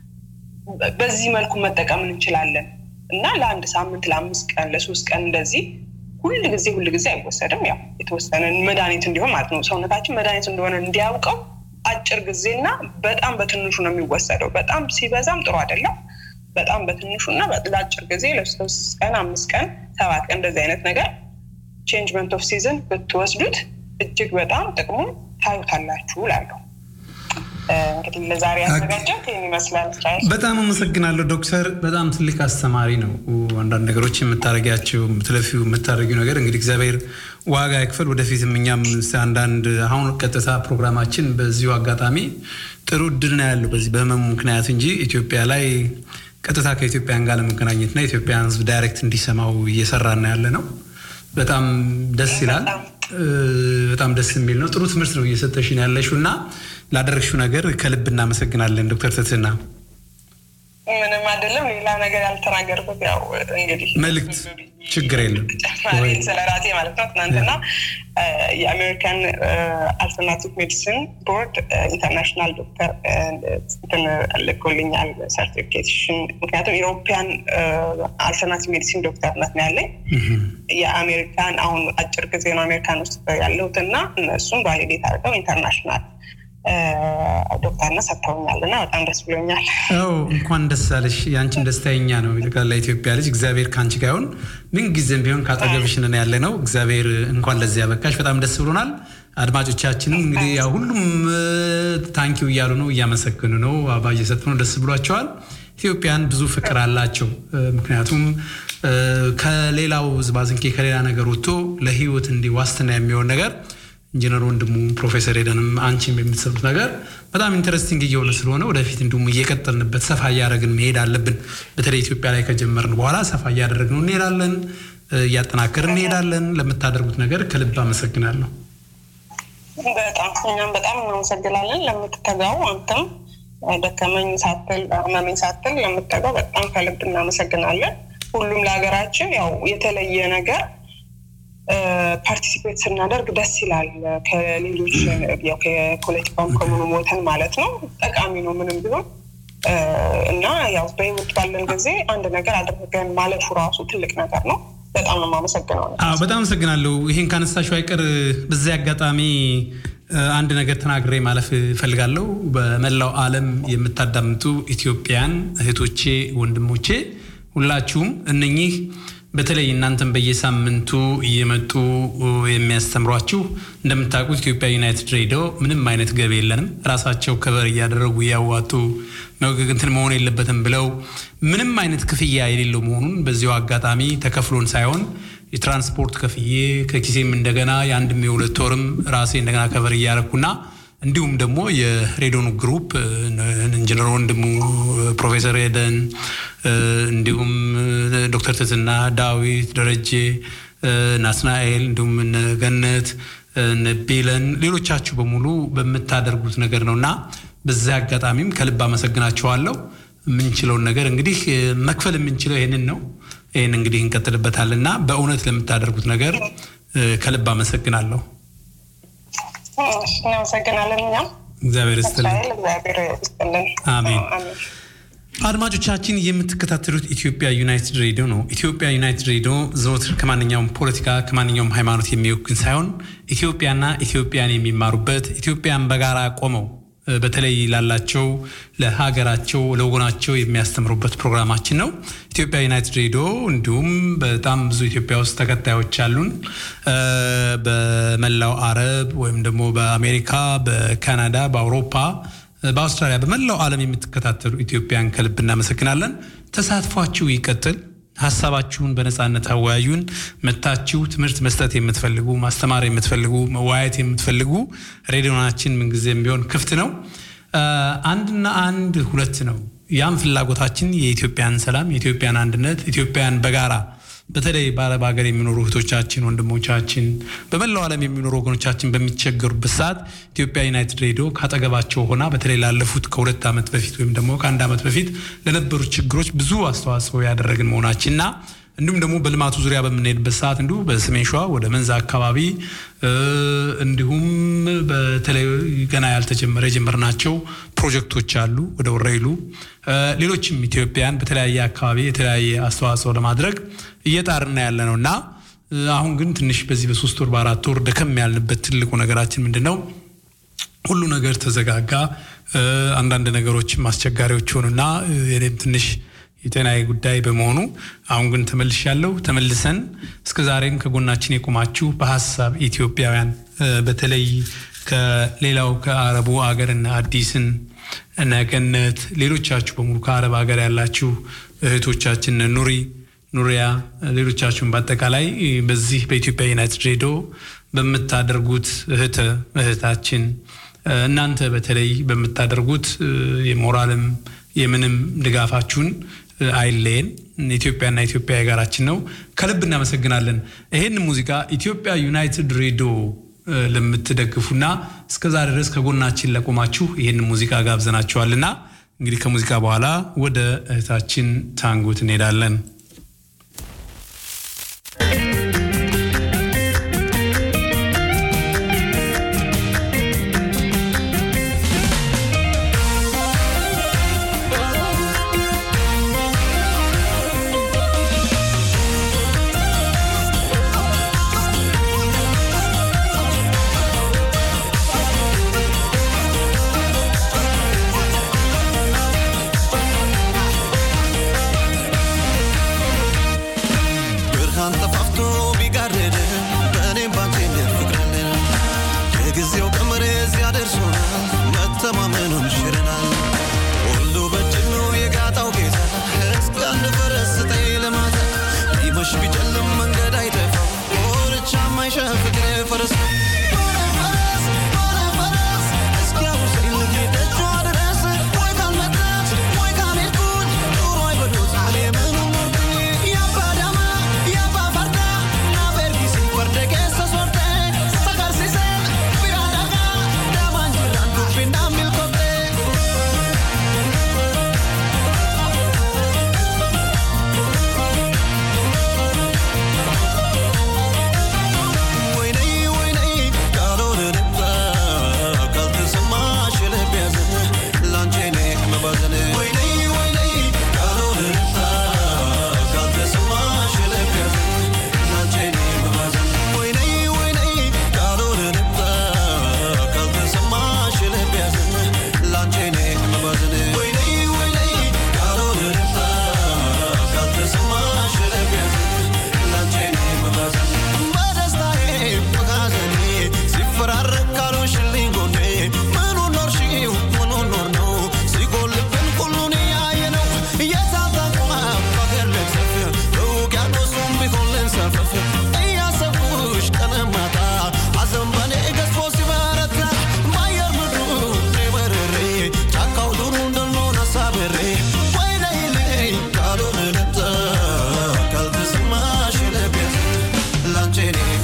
በዚህ መልኩ መጠቀም እንችላለን እና ለአንድ ሳምንት ለ5 ቀን ለ3 ቀን እንደዚህ ሁሉ ጊዜ አይወሰድም ያው የተወሰነ መድኃኒት እንዲሆን ማለት ነው ሰውነታችን መድኃኒት እንደሆነ እንዲያውቀው አጭር ጊዜና በጣም በትንሹ ነው የሚወሰደው በጣም ሲበዛም ጥሩ አይደለም በጣም በትንሹና በአጭር ጊዜ ለ3 ቀን 5 ቀን 7 ቀን እንደዚህ አይነት ነገር ቼንጅመንት ኦፍ ሲዝን ብትወስዱት እጅግ በጣም ጥቅሙ ታዩታላችሁ እላለሁ እንግዲህ ለዛሬ አዘጋጀት ይመስላል በጣም አመሰግናለሁ ዶክተር በጣም ትልቅ አስተማሪ ነው አንዳንድ ነገሮች የምታረጋቸው ምትለፊው የምታረጊው ነገር እንግዲህ እግዚአብሔር ዋጋ ይክፈል ወደፊትም እኛም አንዳንድ አሁን ቀጥታ ፕሮግራማችን በዚሁ አጋጣሚ ጥሩ ድል ነው ያለው በዚህ በህመሙ ምክንያት እንጂ ኢትዮጵያ ላይ ቀጥታ ከኢትዮጵያን ጋር ለመገናኘትና ኢትዮጵያን ህዝብ ዳይሬክት እንዲሰማው እየሰራና ያለ ነው በጣም ደስ ይላል በጣም ደስ የሚል ነው ጥሩ ትምህርት ነው እየሰጠሽን ያለሽውና ላደረግሽው ነገር ከልብ እናመሰግናለን ዶክተር ትትና ምንም አይደለም ሌላ ነገር ያልተናገርኩት ያው እንግዲህ መልእክት ችግር የለም ወይ ስለራሴ ማለት ነው ትናንትና የአሜሪካን አልተርናቲቭ ሜዲሲን ቦርድ ኢንተርናሽናል ዶክተር እንትን ልኮልኛል ሰርቲፊኬሽን ምክንያቱም ዩሮፒያን አልተርናቲቭ ሜዲሲን ዶክተር ነው ያለኝ የአሜሪካን አሁን አጭር ጊዜ ነው አሜሪካን ውስጥ ያለሁትና እነሱም ቫሊዴት አድርገው ኢንተርናሽናል ዶክተርና ሰጥተውኛልና በጣም ደስ ብሎኛል እንኳን ደስ አለሽ ያንቺን ደስታኛ ነው ይልካል ለኢትዮጵያ ልጅ እግዚአብሔር ካንቺ ጋር ይሁን ምን ጊዜም ቢሆን ካጠገብሽ ነን ያለነው እግዚአብሔር እንኳን ለዚህ ያበቃሽ በጣም ደስ ብሎናል አድማጮቻችንም እንግዲህ ያው ሁሉም ታንኪው እያሉ ነው እያመሰገኑ ነው አባዬ ሰጥተው ደስ ብሏቸዋል ኢትዮጵያን ብዙ ፍቅር አላቸው ምክንያቱም ከሌላው ዝባዝንኬ ከሌላ ነገር ወጥቶ ለህይወት እንዲዋስትና የሚሆን ነገር ኢንጂነር ወንድሙ ፕሮፌሰር ሄደንም አንቺም የምትሰሩት ነገር በጣም ኢንተረስቲንግ እየሆነ ስለሆነ ወደፊት እንደውም እየቀጠልንበት ሰፋ ያደረግን መሄድ አለብን በተለይ ኢትዮጵያ ላይ ከጀመርን በኋላ ሰፋ ያደረግነው እንሄዳለን ያጠናከርን እንሄዳለን ለምታደርጉት ነገር ከልብ አመሰግናለሁ በጣም እናመሰግናለን ለምትተጋው አንተም ደከመኝ ሳትል አመመኝ ሳትል ለምትተጋው በጣም ከልብ እናመሰግናለን ሁሉም ለሀገራችን ያው የተለየ ነገር ፓርቲሲፔት ስናደርግ ደስ ይላል ከሌሎች ያው ከፖለቲካው ኮሙኒቲን ማለት ነው ጠቃሚ ነው ምንም ቢሆን እና ያው በህይወት ባለን ጊዜ አንድ ነገር አድርገን ማለፉ ራሱ ትልቅ ነገር ነው በጣም ነው ማመሰግነው በጣም አመሰግናለሁ ይሄን ካነሳሽው አይቀር በዚህ አጋጣሚ አንድ ነገር ተናግሬ ማለፍ ፈልጋለሁ በመላው ዓለም የምታዳምጡ ኢትዮጵያን እህቶቼ ወንድሞቼ ሁላችሁም እነኚህ በተለይ እናንተም በየሳምንቱ እየመጡ የሚያስተምሯችሁ እንደምታውቁት ኢትዮጵያ ዩናይትድ ሬዲዮ ምንም አይነት ገቢ የለንም ራሳቸው ከበር ያደረጉ ያዋጡ እንትን መሆን የለበትም ብለው ምንም አይነት ክፍያ የሌለው መሆኑን በዚሁ አጋጣሚ ተከፍሎን ሳይሆን የትራንስፖርት ከፍዬ ከኪሴም እንደገና የአንድም የሁለት ወርም ራሴ እንደገና ከበር ያረኩና እንዲሁም ደግሞ የሬዲዮኑ ግሩፕ ኢንጂነር ወንድሙ ፕሮፌሰር ኤደን እንዲሁም ዶክተር ተዝና ዳዊት ደረጀ ናስናኤል እንዲሁም ገነት ነቢለን ሌሎቻችሁ በሙሉ በመታደርጉት ነገር ነውና በዛ አጋጣሚም ከልብ አመሰግናችኋለሁ ምንችለው ነገር እንግዲህ መክፈል ምንችለው ይሄንን ነው ይሄን እንግዲህ እንቀጥልበታልና በእውነት ለምታደርጉት ነገር ከልብ አመሰግናለሁ እናመሰግናለን እግዚአብሔር ይስጥልን አሜን አድማጮቻችን የምትከታተሉት ኢትዮጵያ ዩናይትድ ሬዲዮ ነው ኢትዮጵያ ዩናይትድ ሬዲዮ ዘወትር ከማንኛውም ፖለቲካ ከማንኛውም ሃይማኖት የሚወክል ሳይሆን ኢትዮጵያና ኢትዮጵያን የሚማሩበት ኢትዮጵያን በጋራ ቆመው በተለይ ላላቸው ለሀገራቸው ለወገናቸው የሚያስተምሩበት ፕሮግራማችን ነው ኢትዮጵያ ዩናይትድ ሬዲዮ እንዲሁም በጣም ብዙ ኢትዮጵያ ውስጥ ተከታዮች አሉን በመላው አረብ ወይም ደግሞ በአሜሪካ በካናዳ በአውሮፓ በአውስትራሊያ በመላው ዓለም የምትከታተሉ ኢትዮጵያን ከልብ እናመሰግናለን ተሳትፏችሁ ይቀጥል ሐሳባችሁን በነጻነት አወያዩን መታችሁ ትምህርት መስጠት የምትፈልጉ ማስተማር የምትፈልጉ መዋያት የምትፈልጉ ሬዲዮናችን ምን ጊዜም ቢሆን ክፍት ነው አንድና አንድ ሁለት ነው ያም ፍላጎታችን የኢትዮጵያን ሰላም የኢትዮጵያን አንድነት ኢትዮጵያን በጋራ በተለይ በአረብ ሀገር የሚኖሩ እህቶቻችን ወንድሞቻችን በመላው ዓለም የሚኖሩ ወገኖቻችን በሚቸገሩበት ሰዓት ኢትዮጵያ ዩናይትድ ሬዲዮ ካጠገባቸው ሆና በተለይ ላለፉት ከሁለት ዓመት በፊት ወይም ደግሞ ከአንድ ዓመት በፊት ለነበሩ ችግሮች ብዙ አስተዋጽኦ ያደረግን መሆናችንና እንዲሁም ደግሞ በልማቱ ዙሪያ በመነየበት ሰዓት እንዲሁ በሰሜን ሸዋ ወደ መንዛ አካባቢ እንዲሁም በተለይ ገና ያልተጀመረ ጀመርናቸው ፕሮጀክቶች አሉ ወደ ወረይሉ ሌሎችም ኢትዮጵያን በተለያየ አካባቢ የተለያየ አስተዋጽኦ ለማድረግ እየጣርና ያለነውና አሁን ግን ትንሽ በዚህ በ3 ወር በ4 ወር ደከም ያልንበት ትልቁ ነገራችን ምንድነው ሁሉ ነገር ተዘጋጋ አንዳንድ ነገሮች ማስቸጋሪዎች ሆኑና የኔም ትንሽ የጤናዬ ጉዳይ በመሆኑ አሁን ግን ተመልሰን እስከዛሬም ከጎናችን የቆማችሁ በሐሳብ ኢትዮጵያውያን በተለይ ከሌላው ከአረቡ ሀገርና አዲስን ነገነት ሌሎቻችሁ በሙሉ ከአረብ ሀገር ያላችሁ እህቶቻችን ኑሪያ ሌሎቻችሁን በአጠቃላይ በዚህ በኢትዮጵያ ዩናይትድ ሬዲዮ በመታደርጉት እህታችን እናንተ በተለይ በመታደርጉት የሞራልም የምንም ድጋፋችሁን አይሌን ኢትዮጵያና ኢትዮጵያ የጋራችን ነው ከልብ እናመሰግናለን ይሄን ሙዚቃ ኢትዮጵያ ዩናይትድ ሬዲዮ ለምትደግፉና እስከዛሬ ድረስ ከጎናችን ለቆማችሁ ይሄን ሙዚቃ ጋብዘናችኋልና እንግዲህ ከሙዚቃ በኋላ ወደ እህታችን ታንጉት እንሄዳለን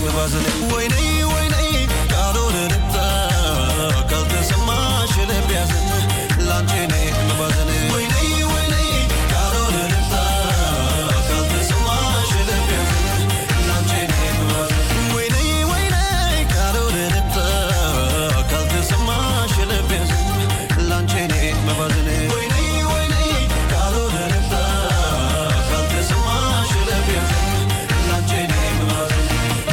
መባዘን ወይኔ ወይኔ ካልሆነ ልምጣ ካልተሰማሽ ልብ ያዘን ላንቺ ነይ መባዘን ወይኔ ወይኔ ካልሆነ ልምጣ ካልተሰማሽ ልብ ያዘን ላንቺ ነይ መባዘን ወይኔ ወይኔ ካልሆነ ልምጣ ካልተሰማሽ ልብ ያዘን ላንቺ ነይ መባዘን ወይኔ ወይኔ ካልሆነ ልምጣ ካልተሰማሽ ልብ ያዘን ላንቺ ነይ መባዘን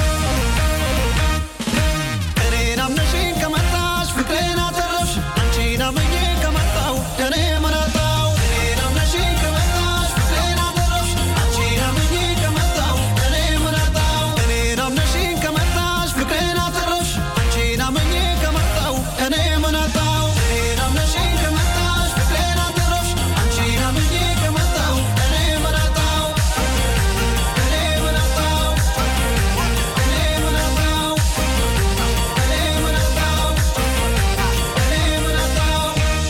እኔን አምነሽኝ ከመጣሽ ፍቅሬን አተረፍሽ አንቺን አምኜ ከመጣሁ እኔ ምን አጣሁ እኔን አምነሽኝ ከመጣሽ ፍቅሬን አተረፍሽ አንቺን አምኜ ከመጣሁ እኔ ምን አጣሁ እኔን አምነሽኝ ከመጣሽ ፍቅሬን አተረፍሽ አንቺን አምኜ ከመጣሁ እኔ ምን አጣሁ እኔን አምነሽኝ ከመጣሽ ፍቅሬን አተረፍሽ አንቺን አምኜ ከመጣሁ እኔ ምን አጣሁ እኔ ምን አጣሁ እኔ ምን አጣሁ እኔ ምን አጣሁ እኔ ምን አጣሁ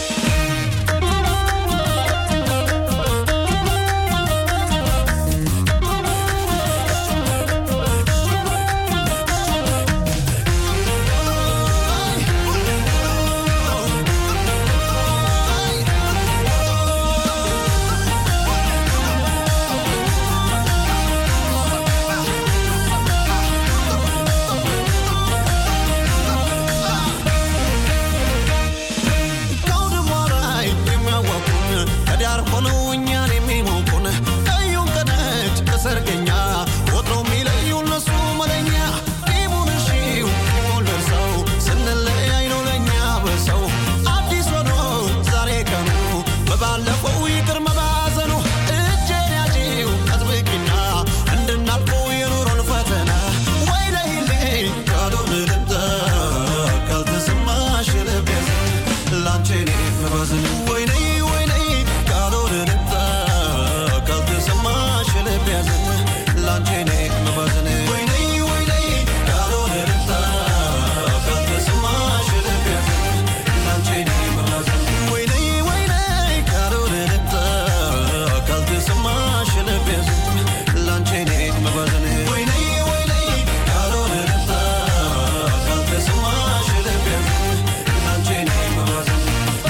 ከአውድማ ላይ የሚያዋቁን ከዳር ሆነው እኛን የሚሞቁን ቀዩን ከነጭ ከሰርገኛ ወትሮ የሚለዩ እነሱ መለኛ ቂሙን እሺው ቂሙን ደርሰው ስንለያይ ነው ለእኛ በሰው አዲስ ሆኖ ዛሬ ቀኑ በባለፈው ይቅር መባዘኑ እጄን ያዢው አጥብቂና እንድናልፈው የኑሮን ፈተና ወይ ለይልኝ ካልሆነ ልምጣ ካልተሰማሽ ልብ ያዘን ላንቺ ነይ መባዘን ወይኔ ወይኔ ካልሆነ ልምጣ ካልተሰማሽ ልብ ያዘን ላንቺ ነይ መባዘን ወይኔ ወይኔ ካልሆነ ልምጣ ካልተሰማሽ ልብ ያዘን ላንቺ ነይ መባዘን ወይኔ ወይኔ ካልሆነ ልምጣ ካልተሰማሽ ልብ ያዘን ላንቺ ነይ መባዘን ወይኔ ወይኔ ካልሆነ ልምጣ ካልተሰማሽ ልብ ያዘን ላንቺ ነይ መባዘን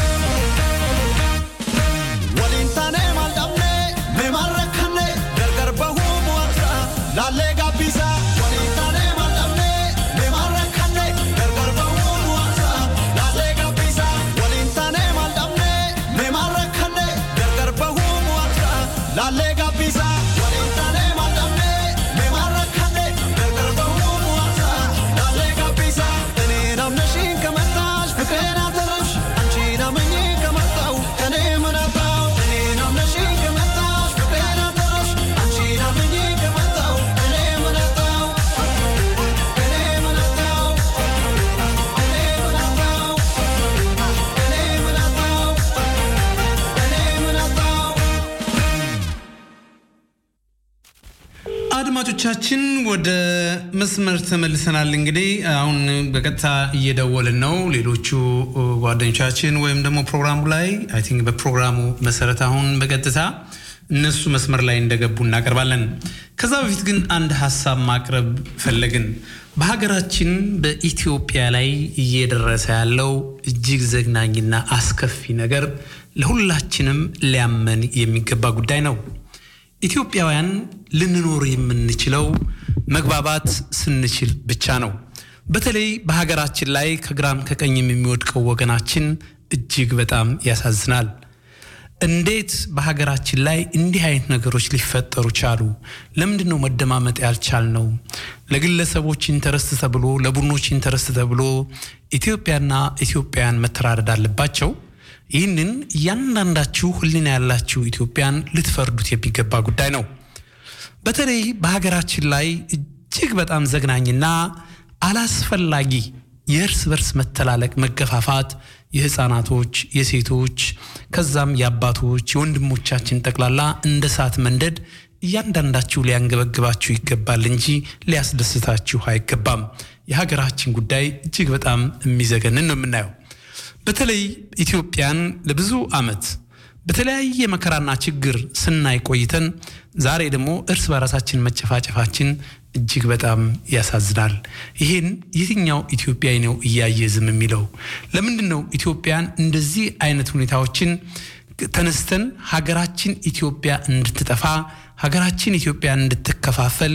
ወሊንታኔ ማልዳምኔ ሜማረከኔ ገርገር በሁ ሙዋሳ ላሌ ጋቢሳ ወሊንታኔ ማልዳምኔ ሜማረከኔ ገርገር በሁ ሙዋሳ ላሌ ጋቢሳ ወሊንታኔ ማልዳምኔ ሜማረከኔ ገርገር በሁ ሙዋሳ ላሌ ጋቢሳ ወሊንታኔ ማልዳምኔ ሜማረከኔ ገርገር በሁ ሙዋሳ ላሌ ጋቢሳ እኔን አምነሽኝ ከመጣሽ ፍቅሬን አተረፍሽ አንቺን አምኜ ከመጣሁ እኔ ምን አጣሁ እኔን አምነሽኝ ከመጣሽ ፍቅሬን አተረፍሽ አንቺን አምኜ ከመጣሁ እኔ ምን አጣሁ እኔ ምን አጣሁ እኔ ምን አጣሁ እኔ ምን አጣሁ እኔ ምን አጣሁ አድማጮቻችን ወደ መስመር ተመልሰናል። እንግዲህ አሁን በቀጥታ እየደወልን ነው። ሌሎቹ ጓደኞቻችን ወይም ደግሞ ፕሮግራሙ ላይ አይ ቲንክ በፕሮግራሙ መሰረት አሁን በቀጥታ እነሱ መስመር ላይ እንደገቡ እናቀርባለን። ከዛ በፊት ግን አንድ ሐሳብ ማቅረብ ፈለግን። በሀገራችን በኢትዮጵያ ላይ እየደረሰ ያለው እጅግ ዘግናኝና አስከፊ ነገር ለሁላችንም ሊያመን የሚገባ ጉዳይ ነው። ኢትዮጵያውያን ልንኖር የምንችለው መግባባት ስንችል ብቻ ነው። በተለይ በሀገራችን ላይ ከግራም ከቀኝም የሚወድቀው ወገናችን እጅግ በጣም ያሳዝናል። እንዴት በሀገራችን ላይ እንዲህ አይነት ነገሮች ሊፈጠሩ ቻሉ? ለምንድነው መደማመጥ ያልቻልነው? ለግለሰቦች ኢንተረስት ተብሎ ለቡድኖች ኢንተረስት ተብሎ ኢትዮጵያና ኢትዮጵያውያን መተራረድ አለባቸው? ይህንን እያንዳንዳችሁ ህሊና ያላችሁ ኢትዮጵያን ልትፈርዱት የሚገባ ጉዳይ ነው። በተለይ በሀገራችን ላይ እጅግ በጣም ዘግናኝና አላስፈላጊ የእርስ በርስ መተላለቅ፣ መገፋፋት፣ የህፃናቶች፣ የሴቶች ከዛም የአባቶች የወንድሞቻችን ጠቅላላ እንደ እሳት መንደድ እያንዳንዳችሁ ሊያንገበግባችሁ ይገባል እንጂ ሊያስደስታችሁ አይገባም። የሀገራችን ጉዳይ እጅግ በጣም የሚዘገንን ነው የምናየው። በተለይ ኢትዮጵያን ለብዙ ዓመት በተለያየ መከራና ችግር ስናይ ቆይተን ዛሬ ደግሞ እርስ በራሳችን መጨፋጨፋችን እጅግ በጣም ያሳዝናል። ይሄን የትኛው ኢትዮጵያዊ ነው እያየ ዝም የሚለው? ለምንድነው ኢትዮጵያን እንደዚህ አይነት ሁኔታዎችን ተነስተን ሀገራችን ኢትዮጵያ እንድትጠፋ ሀገራችን ኢትዮጵያ እንድትከፋፈል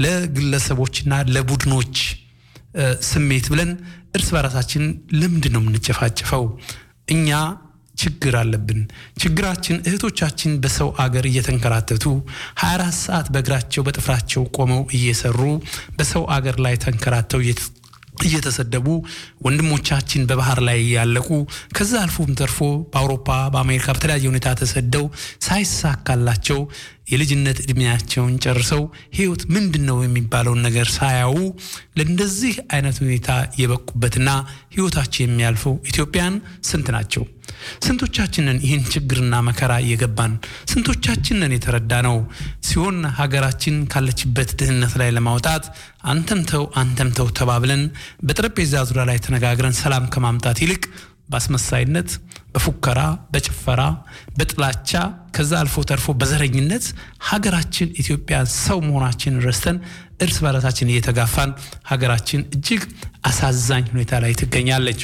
ለግለሰቦችና ለቡድኖች ስሜት ብለን እርስ በራሳችን ለምንድነው የምንጨፋጨፈው? እኛ ችግር አለብን። ችግራችን እህቶቻችን በሰው አገር እየተንከራተቱ 24 ሰዓት በእግራቸው በጥፍራቸው ቆመው እየሰሩ በሰው አገር ላይ ተንከራተው እየተሰደቡ ወንድሞቻችን በባህር ላይ ያለቁ ከዛ አልፎም ተርፎ በአውሮፓ በአሜሪካ በተለያየ ሁኔታ ተሰደው ሳይሳካላቸው የልጅነት እድሜያቸውን ጨርሰው ህይወት ምንድነው የሚባለውን ነገር ሳያዩ ለእንደዚህ አይነት ሁኔታ የበቁበትና ህይወታቸው የሚያልፈው ኢትዮጵያን ስንት ናቸው? ስንቶቻችንን ይህን ችግርና መከራ እየገባን ስንቶቻችንን የተረዳነው ሲሆን ሀገራችን ካለችበት ድህነት ላይ ለማውጣት አንተም ተው ተባብለን በጠረጴዛ ዙሪያ ላይ ተነጋግረን ሰላም ከማምጣት ይልቅ ባስመሳይነት በፉከራ በጭፈራ በጥላቻ ከዛ አልፎ ተርፎ በዘረኝነት ሀገራችን ኢትዮጵያ ሰው መሆናችንን ረስተን እርስ በራሳችን እየተጋፋን ሀገራችን እጅግ አሳዛኝ ሁኔታ ላይ ትገኛለች።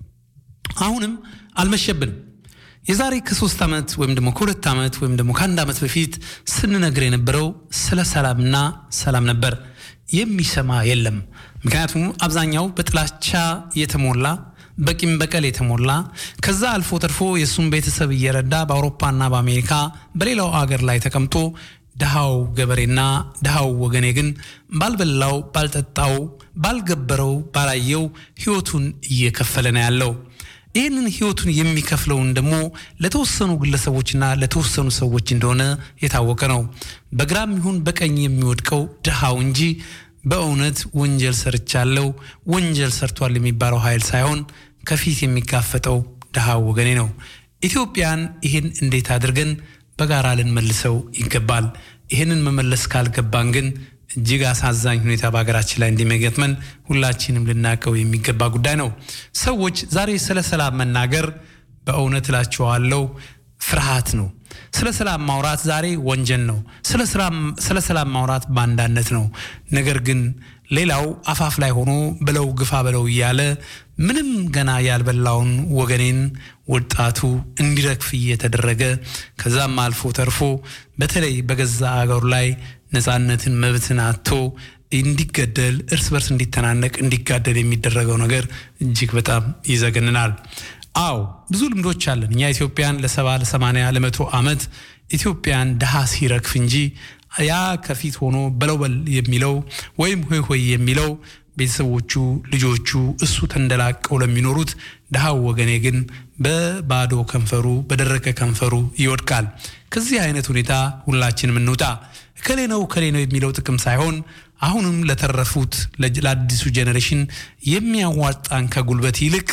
አሁንም አልመሸብንም። የዛሬ ከ3 ዓመት ወይም ደግሞ ከ2 ዓመት ወይም ደግሞ ከ1 ዓመት በፊት ስንነግር የነበረው ስለ ሰላምና ሰላም ነበር። የሚሰማ የለም። ምክንያቱም አብዛኛው በጥላቻ የተሞላ በቂም በቀል የተሞላ ከዛ አልፎ ተርፎ የሱም ቤተሰብ እየረዳ በአውሮፓና በአሜሪካ በሌላው አገር ላይ ተቀምጦ ደሃው ገበሬና ደሃው ወገኔ ግን ባልበላው ባልጠጣው ባልገበረው ባላየው ህይወቱን እየከፈለ ነው ያለው። ይህንን ህይወቱን የሚከፍለውን ደግሞ ለተወሰኑ ግለሰቦችና ለተወሰኑ ሰዎች እንደሆነ የታወቀ ነው። በግራም ይሁን በቀኝ የሚወድቀው ደሃው እንጂ በእውነት ወንጀል ሰርቻለሁ ወንጀል ሰርቷል የሚባለው ኃይል ሳይሆን ከፊት የሚጋፈጠው ደሃው ወገኔ ነው። ኢትዮጵያን ይህን እንዴት አድርገን በጋራ ልንመልሰው ይገባል። ይህንን መመለስ ካልገባን ግን እጅግ አሳዛኝ ሁኔታ በአገራችን ላይ እንደሚገጥመን ሁላችንም ልናቀው የሚገባ ጉዳይ ነው። ሰዎች ዛሬ ስለ ሰላም መናገር በእውነት እላችኋለሁ ፍርሃት ነው። ስለ ሰላም ማውራት ዛሬ ወንጀል ነው። ስለ ሰላም ማውራት ባንዳነት ነው። ነገር ግን ሌላው አፋፍ ላይ ሆኖ ብለው ግፋ ብለው እያለ ምንም ገና ያልበላውን ወገኔን ወጣቱ እንዲረክፍ እየተደረገ ከዛም አልፎ ተርፎ በተለይ በገዛ አገሩ ላይ ነፃነትን መብትን አጥቶ እንዲገደል እርስ በርስ እንዲተናነቅ እንዲጋደል የሚደረገው ነገር እጅግ በጣም ይዘገንናል። አው ብዙ ልምዶች አለን። እኛ ኢትዮጵያን ለ70 ለ80 ለ100 ዓመት ኢትዮጵያን ደሃ ሲረክፍ እንጂ ያ ከፊት ሆኖ በለበል የሚለው ወይም ሆይ የሚለው ቤተሰቦቹ ልጆቹ እሱ ተንደላቀው ለሚኖሩት ደሃው ወገኔ ግን በባዶ ከንፈሩ በደረቀ ከንፈሩ ይወድቃል። ከዚህ አይነት ሁኔታ ሁላችንም እንውጣ። ከሌ ነው የሚለው ጥቅም ሳይሆን አሁንም ለተረፉት ለአዲሱ ጄነሬሽን የሚያዋጣን ከጉልበት ይልቅ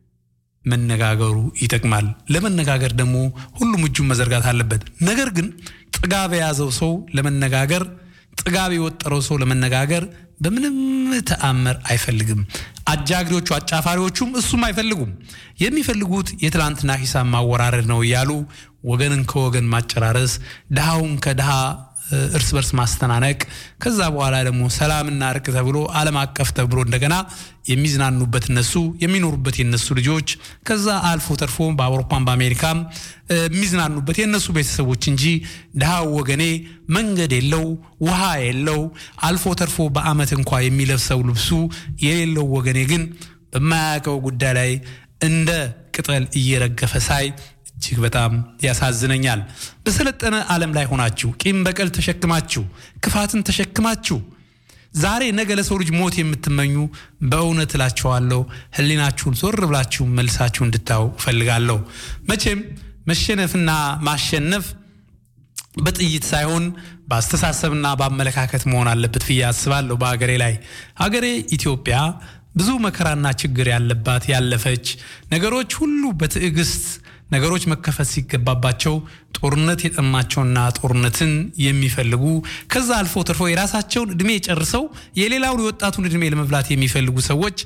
መነጋገሩ ይጠቅማል። ለመነጋገር ደግሞ ሁሉም እጁን መዘርጋት አለበት። ነገር ግን ጥጋብ የያዘው ሰው ለመነጋገር ጥጋብ የወጠረው ሰው ለመነጋገር በምንም ተአምር አይፈልግም። አጃግሪዎቹ አጫፋሪዎቹም እሱም አይፈልጉም። የሚፈልጉት የትላንትና ሂሳብ ማወራረድ ነው እያሉ ወገንን ከወገን ማጨራረስ ደሃውን ከደሃ እርስ በርስ ማስተናነቅ ከዛ በኋላ ደግሞ ሰላምና እርቅ ተብሎ ዓለም አቀፍ ተብሎ እንደገና የሚዝናኑበት እነሱ የሚኖሩበት የነሱ ልጆች ከዛ አልፎ ተርፎ በአውሮፓም በአሜሪካም የሚዝናኑበት የነሱ ቤተሰቦች እንጂ ደሃው ወገኔ መንገድ የለው ውሃ የለው አልፎ ተርፎ በአመት እንኳን የሚለብሰው ልብሱ የሌለው ወገኔ ግን በማያውቀው ጉዳይ ላይ እንደ ቅጠል እየረገፈ ሳይ እጅግ በጣም ያሳዝነኛል። በሰለጠነ ዓለም ላይ ሆናችሁ ቂም በቀል ተሸክማችሁ ክፋትን ተሸክማችሁ ዛሬ ነገ ለሰው ልጅ ሞት የምትመኙ በእውነት እላችኋለሁ ህሊናችሁን ዞር ብላችሁ መልሳችሁ እንድታው ፈልጋለሁ። መቼም መሸነፍና ማሸነፍ በጥይት ሳይሆን በአስተሳሰብና በአመለካከት መሆን አለበት ብዬ አስባለሁ። በአገሬ ላይ ሀገሬ ኢትዮጵያ ብዙ መከራና ችግር ያለባት ያለፈች ነገሮች ሁሉ በትዕግስት ነገሮች መከፈት ሲገባባቸው ጦርነት የጠማቸውና ጦርነትን የሚፈልጉ ከዛ አልፎ ተርፎ የራሳቸውን እድሜ ጨርሰው የሌላውን ወጣቱን እድሜ ለመብላት የሚፈልጉ ሰዎች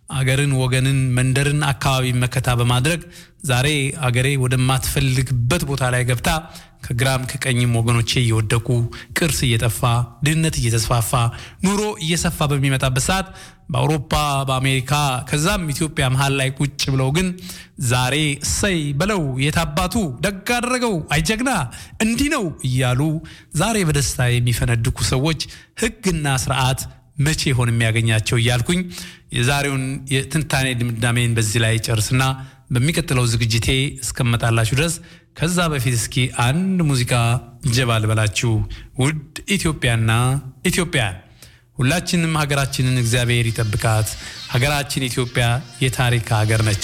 አገርን ወገንን መንደርን አካባቢ መከታ በማድረግ ዛሬ አገሬ ወደማትፈልግበት ቦታ ላይ ገብታ ከግራም ከቀኝም ወገኖቼ እየወደቁ ቅርስ እየጠፋ ድህነት እየተስፋፋ ኑሮ እየሰፋ በሚመጣበት ሰዓት በአውሮፓ በአሜሪካ ከዛም ኢትዮጵያ መሃል ላይ ቁጭ ብለው ግን ዛሬ ሰይ በለው የታባቱ ደግ አደረገው አይጀግና እንዲህ ነው እያሉ ዛሬ በደስታ የሚፈነድቁ ሰዎች ህግና ስርዓት መቼ ሆነ የሚያገኛቸው እያልኩኝ የዛሬውን የትንታኔ ድምዳሜን በዚህ ላይ ጨርስና በሚቀጥለው ዝግጅቴ እስከመጣላችሁ ድረስ ከዛ በፊት እስኪ አንድ ሙዚቃ ጀባል በላችሁ ውድ ኢትዮጵያና ኢትዮጵያን ሁላችንም ሀገራችንን እግዚአብሔር ይጠብቃት ሀገራችን ኢትዮጵያ የታሪክ ሀገር ነች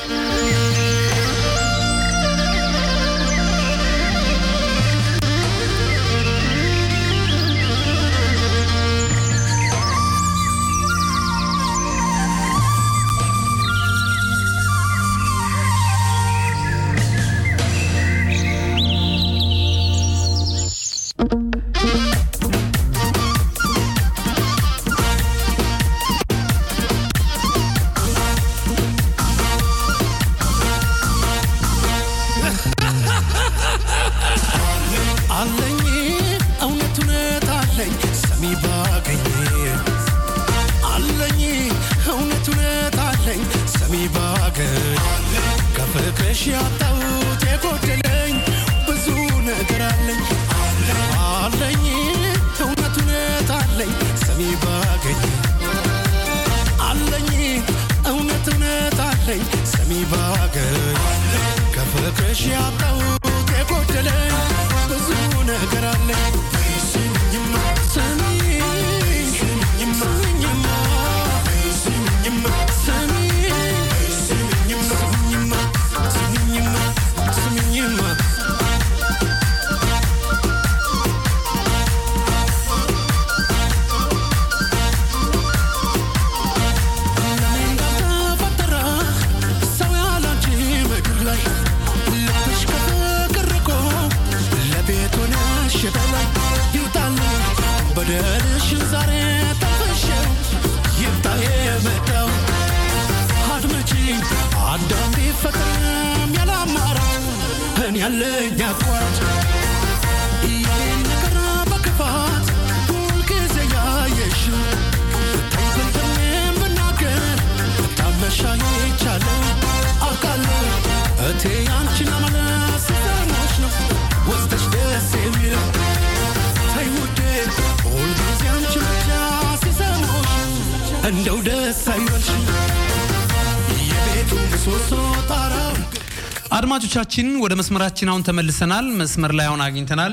አድማጮቻችን ወደ መስመራችን አሁን ተመልሰናል መስመር ላይ አሁን አግኝተናል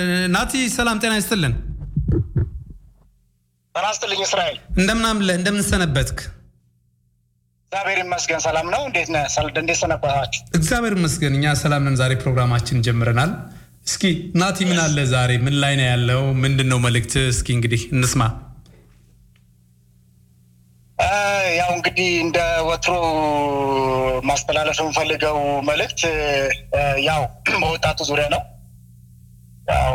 ናቲ ሰላም ጤና ይስጥልን ጤና ይስጥልኝ እስራኤል እንደምን ሰነበትክ እግዚአብሔር ይመስገን ሰላም ነው እንዴት ነህ እንዴት ሰነበታችሁ እግዚአብሔር ይመስገን እኛ ሰላም ነን ዛሬ ፕሮግራማችን ጀምረናል እስኪ ናቲ ምን አለ ዛሬ ምን ላይ ነው ያለው ምንድነው መልእክት እስኪ እንግዲህ እንስማ ያው እንግዲህ እንደ ወትሮ ማስተላለፍ የምፈልገው መልእክት ያው በወጣቱ ዙሪያ ነው ያው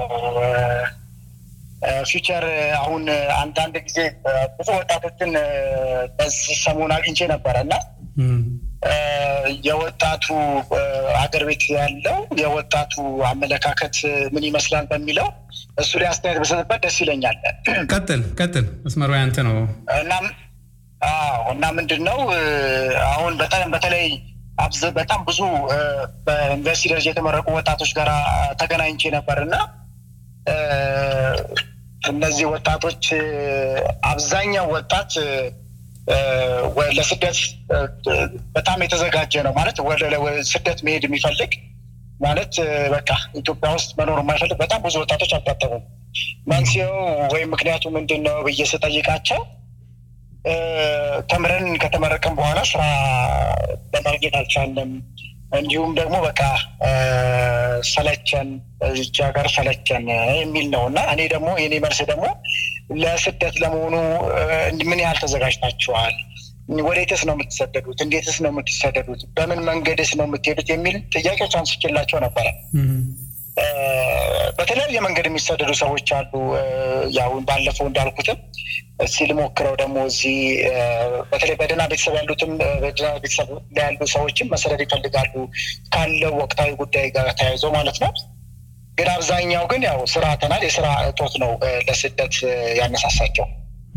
ፊቸር አሁን አንዳንድ ጊዜ ብዙ ወጣቶችን በዚህ ሰሞን አግኝቼ ነበርና የወጣቱ አገር ቤት ያለው የወጣቱ አመለካከት ምን ይመስላል በሚለው እሱ ላይ አስተያየት በሰጠበት ደስ ይለኛል ቀጥል መስመሩ ያንተ ነው እና ምንድነው አሁን በተለይ በጣም ብዙ በዩኒቨርሲቲ ደረጃ የተመረቁ ወጣቶች ጋር ተገናኝቼ ነበርና እነዚህ ወጣቶች አብዛኛው ወጣት ለስደት በጣም የተዘጋጀ ነው ማለት ወደ ስደት መሄድ የሚፈልግ ማለት በቃ ኢትዮጵያ ውስጥ መኖር የማይፈልግ በጣም ብዙ ወጣቶች አጋጠሙ መንስኤው ወይ ምክንያቱ ምንድነው በየሰጠይቃቸው ተምረን ከተመረቀን በኋላ ስራ ለማግኘት አልቻለም እንዲሁም ደግሞ በቃ ሰለቸን እዚህ ሀገር ሰለቸን የሚል ነውና እኔ ደግሞ የኔ መልስ ደግሞ ለስደት ለመሆኑ ምን ያህል ተዘጋጅታችኋል ወዴትስ ነው የምትሰደዱት እንዴትስ ነው የምትሰደዱት በምን መንገድስ ነው የምትሄዱት የሚል ጥያቄዎች አንስቼላቸው ነበር በተለያየ መንገድ የሚሰደዱ ሰዎች አሉ። ያው ባለፈው እንዳልኩትም ሲል ሞክረው ደግሞ እዚህ በተለይ በደህና ቤተሰብ ያሉትም በደህና ቤተሰብ ያሉ ሰዎችም መሰደድ ይፈልጋሉ ካለው ወቅታዊ ጉዳይ ጋር ተያይዞ ማለት ነው። ግን አብዛኛው ግን ያው ስራ አጥተናል፣ የስራ እጦት ነው ለስደት ያነሳሳቸው።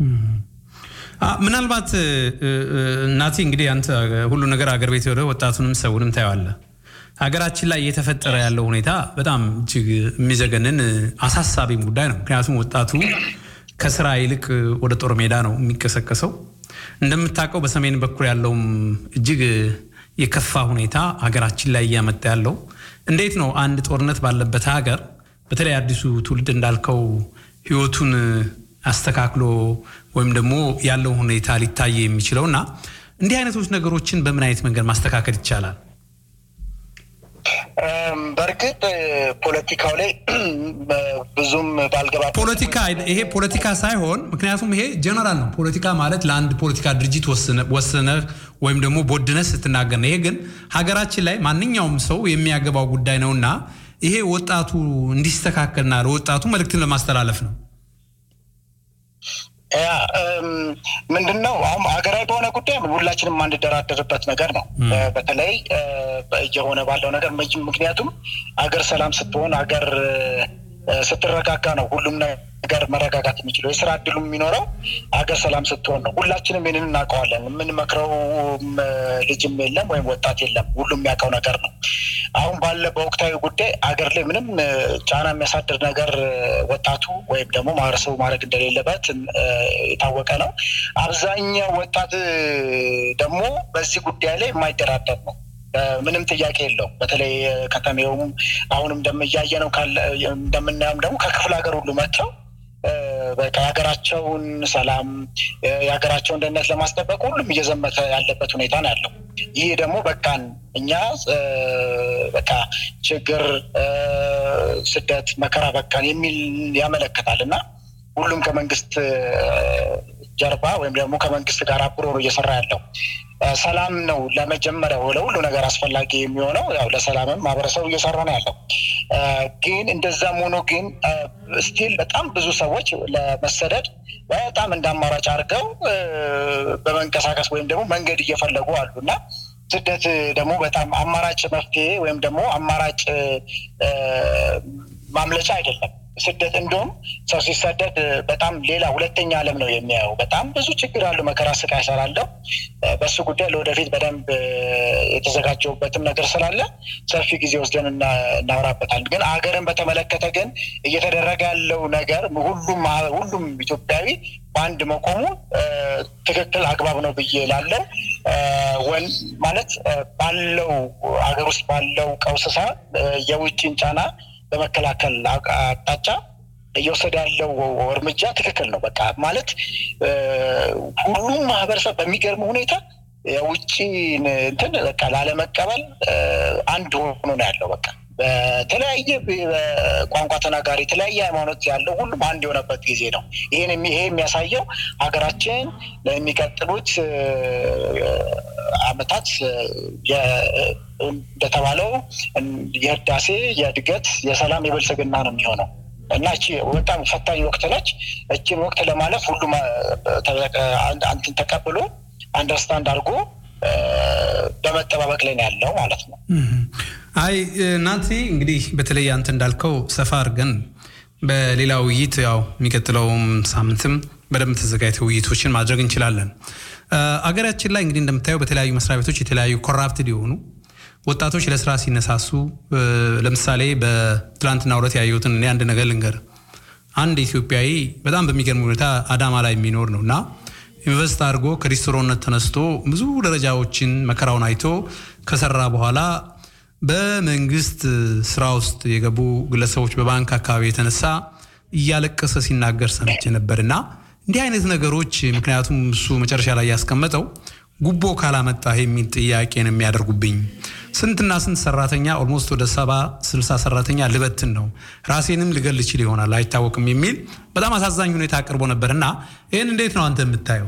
ምናልባት እናቲ እንግዲህ አንተ ሁሉ ነገር አገር ቤት ወደ ወጣቱንም ሰውንም ታያለህ። ሀገራችን ላይ እየተፈጠረ ያለው ሁኔታ በጣም እጅግ የሚዘገንን አሳሳቢም ጉዳይ ነው። ምክንያቱም ወጣቱ ከስራ ይልቅ ወደ ጦር ሜዳ ነው የሚቀሰቀሰው። እንደምታውቀው በሰሜን በኩል ያለውም እጅግ የከፋ ሁኔታ ሀገራችን ላይ እያመጣ ያለው እንዴት ነው? አንድ ጦርነት ባለበት ሀገር በተለይ አዲሱ ትውልድ እንዳልከው ህይወቱን አስተካክሎ ወይም ደግሞ ያለው ሁኔታ ሊታይ የሚችለውና እንዲህ አይነቶች ነገሮችን በምን አይነት መንገድ ማስተካከል ይቻላል? በርግጥ ፖለቲካው ላይ ብዙም ባልገባ ይሄ ፖለቲካ ሳይሆን ምክንያቱም ይሄ ጀነራል ነው። ፖለቲካ ማለት ለአንድ ፖለቲካ ድርጅት ወሰነ ወይም ደግሞ ቦድነስ ስትናገር ነው። ይሄ ግን ሀገራችን ላይ ማንኛውም ሰው የሚያገባው ጉዳይ ነውና ይሄ ወጣቱ እንዲስተካከልና ለወጣቱ መልእክትን ለማስተላለፍ ነው። ምንድነው አሁን ሀገራዊ በሆነ ጉዳይ ሁላችንም አንደራደርበት ነገር ነው። በተለይ እየሆነ ባለው ነገር ምክንያቱም ሀገር ሰላም ስትሆን ሀገር ስትረጋጋ ነው ሁሉም ነገር መረጋጋት የሚችለው። የስራ እድሉ የሚኖረው ሀገር ሰላም ስትሆን ነው። ሁላችንም ይህንን እናውቀዋለን። የምንመክረው ልጅም የለም ወይም ወጣት የለም። ሁሉም የሚያውቀው ነገር ነው። አሁን ባለ በወቅታዊ ጉዳይ ሀገር ላይ ምንም ጫና የሚያሳድር ነገር ወጣቱ ወይም ደግሞ ማህበረሰቡ ማድረግ እንደሌለበት የታወቀ ነው። አብዛኛው ወጣት ደግሞ በዚህ ጉዳይ ላይ የማይደራደር ነው። ምንም ጥያቄ የለውም። በተለይ ከተሜውም አሁንም እንደምያየነው እንደምናየውም ደግሞ ከክፍለ ሀገር ሁሉ መጥተው በቃ የሀገራቸውን ሰላም የሀገራቸውን ደህንነት ለማስጠበቅ ሁሉም እየዘመተ ያለበት ሁኔታ ነው ያለው። ይህ ደግሞ በቃን እኛ በቃ ችግር፣ ስደት፣ መከራ በቃን የሚል ያመለክታል እና ሁሉም ከመንግስት ጀርባ ወይም ደግሞ ከመንግስት ጋር አብሮ ነው እየሰራ ያለው። ሰላም ነው ለመጀመሪያው ለሁሉ ነገር አስፈላጊ የሚሆነው። ያው ለሰላምም ማህበረሰቡ እየሰራ ነው ያለው። ግን እንደዛም ሆኖ ግን ስቲል በጣም ብዙ ሰዎች ለመሰደድ በጣም እንዳማራጭ አድርገው በመንቀሳቀስ ወይም ደግሞ መንገድ እየፈለጉ አሉና ስደት ደግሞ በጣም አማራጭ መፍትሄ ወይም ደግሞ አማራጭ ማምለጫ አይደለም። ስደት እንደውም ሰው ሲሰደድ በጣም ሌላ ሁለተኛ ዓለም ነው የሚያየው። በጣም ብዙ ችግር አለው፣ መከራ ስቃይ ስላለው በሱ ጉዳይ ለወደፊት በደንብ የተዘጋጀውበትም ነገር ስላለ ሰፊ ጊዜ ወስደን እናወራበታለን። ግን ሀገርን በተመለከተ ግን እየተደረገ ያለው ነገር ሁሉም ኢትዮጵያዊ በአንድ መቆሙ ትክክል አግባብ ነው ብዬ ላለው ማለት ባለው ሀገር ውስጥ ባለው ቀውስ ሳይሆን የውጭን ጫና በመከላከል አቅጣጫ እየወሰደ ያለው እርምጃ ትክክል ነው። በቃ ማለት ሁሉም ማህበረሰብ በሚገርም ሁኔታ የውጭን እንትን በቃ ላለመቀበል አንድ ሆኖ ነው ያለው። በቃ በተለያየ ቋንቋ ተናጋሪ የተለያየ ሃይማኖት ያለው ሁሉም አንድ የሆነበት ጊዜ ነው። ይሄ የሚያሳየው ሀገራችን ለሚቀጥሉት አመታት እንደተባለው የህዳሴ፣ የእድገት፣ የሰላም፣ የብልጽግና ነው የሚሆነው እና እቺ በጣም ፈታኝ ወቅት ነች። እቺን ወቅት ለማለፍ ሁሉም አንተን ተቀብሎ አንደርስታንድ አድርጎ በመጠባበቅ ላይ ነው ያለው ማለት ነው። አይ ናቲ እንግዲህ በተለይ አንተ እንዳልከው ሰፋ አድርገን በሌላ ውይይት ያው የሚቀጥለውም ሳምንትም በደንብ ተዘጋጅተው ውይይቶችን ማድረግ እንችላለን። አገራችን ላይ እንግዲህ እንደምታየው በተለያዩ መስሪያ ቤቶች የተለያዩ ኮራፕትድ የሆኑ ወጣቶች ለስራ ሲነሳሱ ለምሳሌ በትላንትና ዕለት ያየሁትን እኔ አንድ ነገር ልንገር። አንድ ኢትዮጵያዊ በጣም በሚገርም ሁኔታ አዳማ ላይ የሚኖር ነውና ኢንቨስት አድርጎ ከሪስቶራንት ተነስቶ ብዙ ደረጃዎችን መከራውን አይቶ ከሰራ በኋላ በመንግስት ስራ ውስጥ የገቡ ግለሰቦች በባንክ አካባቢ የተነሳ እያለቀሰ ሲናገር ሰምቼ ነበርና እንዲህ አይነት ነገሮች ምክንያቱም እሱ መጨረሻ ላይ ያስቀመጠው ጉቦ ካላመጣ የሚል ጥያቄ ነው የሚያደርጉብኝ። ስንትና ስንት ሰራተኛ ኦልሞስት ወደ 70-60 ሰራተኛ ልበትን ነው ራሴንም ልገል ይችል ይሆናል አይታወቅም የሚል በጣም አሳዛኝ ሁኔታ አቅርቦ ነበርና ይሄን እንዴት ነው አንተ የምታየው?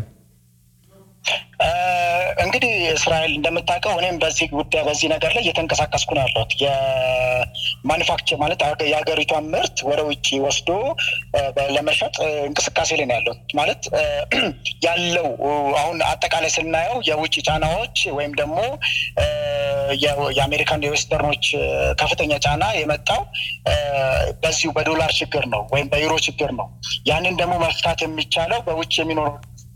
እንግዲህ እስራኤል እንደምታውቀው እኔም በዚህ ጉዳይ በዚህ ነገር ላይ እየተንቀሳቀስኩ ነው ያለሁት። ማኑፋክቸር ማለት የሀገሪቷን ምርት ወደ ውጭ ወስዶ ለመሸጥ እንቅስቃሴ ላይ ነው ያለው ማለት ያለው አሁን አጠቃላይ ስናየው የውጭ ጫናዎች ወይም ደግሞ የአሜሪካን የዌስተርኖች ከፍተኛ ጫና የመጣው በዚሁ በዶላር ችግር ነው ወይም በዩሮ ችግር ነው ያንን ደግሞ መፍታት የሚቻለው በውጭ የሚኖሩ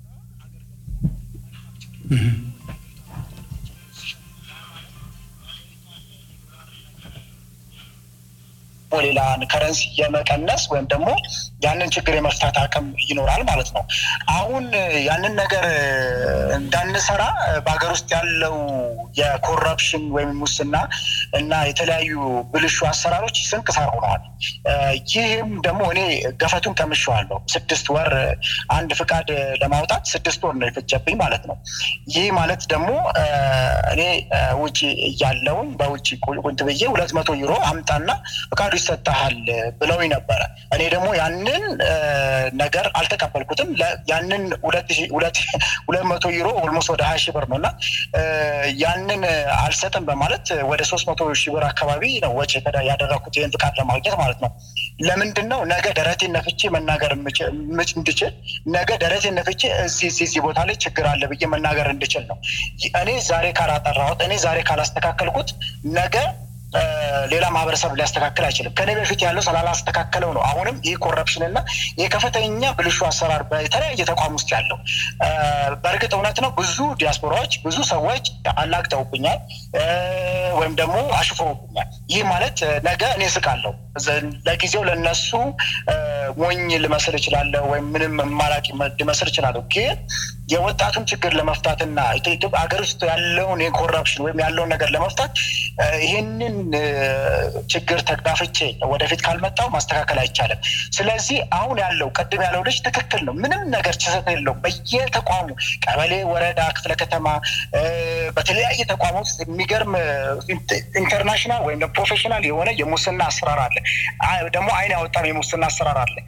ሌላ ከረንሲ የመቀነስ ወይም ደግሞ ያንን ችግር የመፍታት አቅም ይኖራል ማለት ነው አሁን ያንን ነገር እንዳንሰራ በአገር ውስጥ ያለው የኮረፕሽን ወይም ሙስና እና የተለያዩ ብልሹ አሰራሮች ስንክሳር ሆነዋል ይህም ደግሞ እኔ ገፈቱን ቀምሼዋለሁ 6 ወር አንድ ፍቃድ ለማውጣት 6 ወር ነው የፈጀብኝ ማለት ነው ይህ ማለት ደግሞ እኔ ውጪ ያለው በውጪ ቁንት ብዬ 200 ዩሮ አምጣና ፍቃዱ ይሰጣል ብለው ነበር እኔ ደግሞ ያንን ነገር አልተቀበልኩትም ያንን 200 ዩሮ ኦልሞስት ወደ 20 ሺህ ብር ነውና ያንን አልሰጥም በማለት ወደ 300 ሺህ ብር አካባቢ ነው ወጪ ያደረኩት ይሄን ፍቃድ ለማግኘት ማለት ነው ለምንድነው ነገ ደረቴን ነፍቼ መናገር እንድችል ነገ ደረቴን ነፍቼ እዚህ ቦታ ላይ ችግር አለ ብዬ መናገር እንድችል ነው እኔ ዛሬ ካላጠራሁት እኔ ዛሬ ካላስተካከልኩት ነገ ሌላ ማህበረሰብ ሊያስተካክል አይችልም ከኔ በፊት ያለው ስላላስተካከለው ነው አሁንም ይሄ ኮረፕሽን እና የከፍተኛ ብልሹ አሰራር በተለያየ ተቋም ውስጥ ያለው በርግጥ እውነት ነው ብዙ ዲያስፖራዎች ብዙ ሰዎች አላግጠውብኛል ወይም ደግሞ አሽፎውብኛል ይህ ማለት ነገ እኔ ስቃለሁ ለጊዜው ለነሱ ሞኝ ልመስል ይችላል ወይም ምንም ማላቂ ልመስል ይችላል ግን የወጣቱን ችግር ለመፍታትና ኢትዮጵያ ሀገር ውስጥ ያለውን የኮረፕሽን ወይም ያለውን ነገር ለመፍታት ይሄንን ችግር ተጋፍጬ ወደፊት ካልመጣው ማስተካከል አይቻልም ስለዚህ አሁን ያለው ቀድም ያለው ልጅ ትክክል ነው ምንም ነገር ችግር የለውም በየተቋሙ ቀበሌ ወረዳ ክፍለ ከተማ በተለያየ ተቋም ውስጥ የሚገርም ኢንተርናሽናል ወይም ፕሮፌሽናል የሆነ የሙስና አሰራር አለ ደግሞ አይን ያወጣው የሙስና አሰራር አለ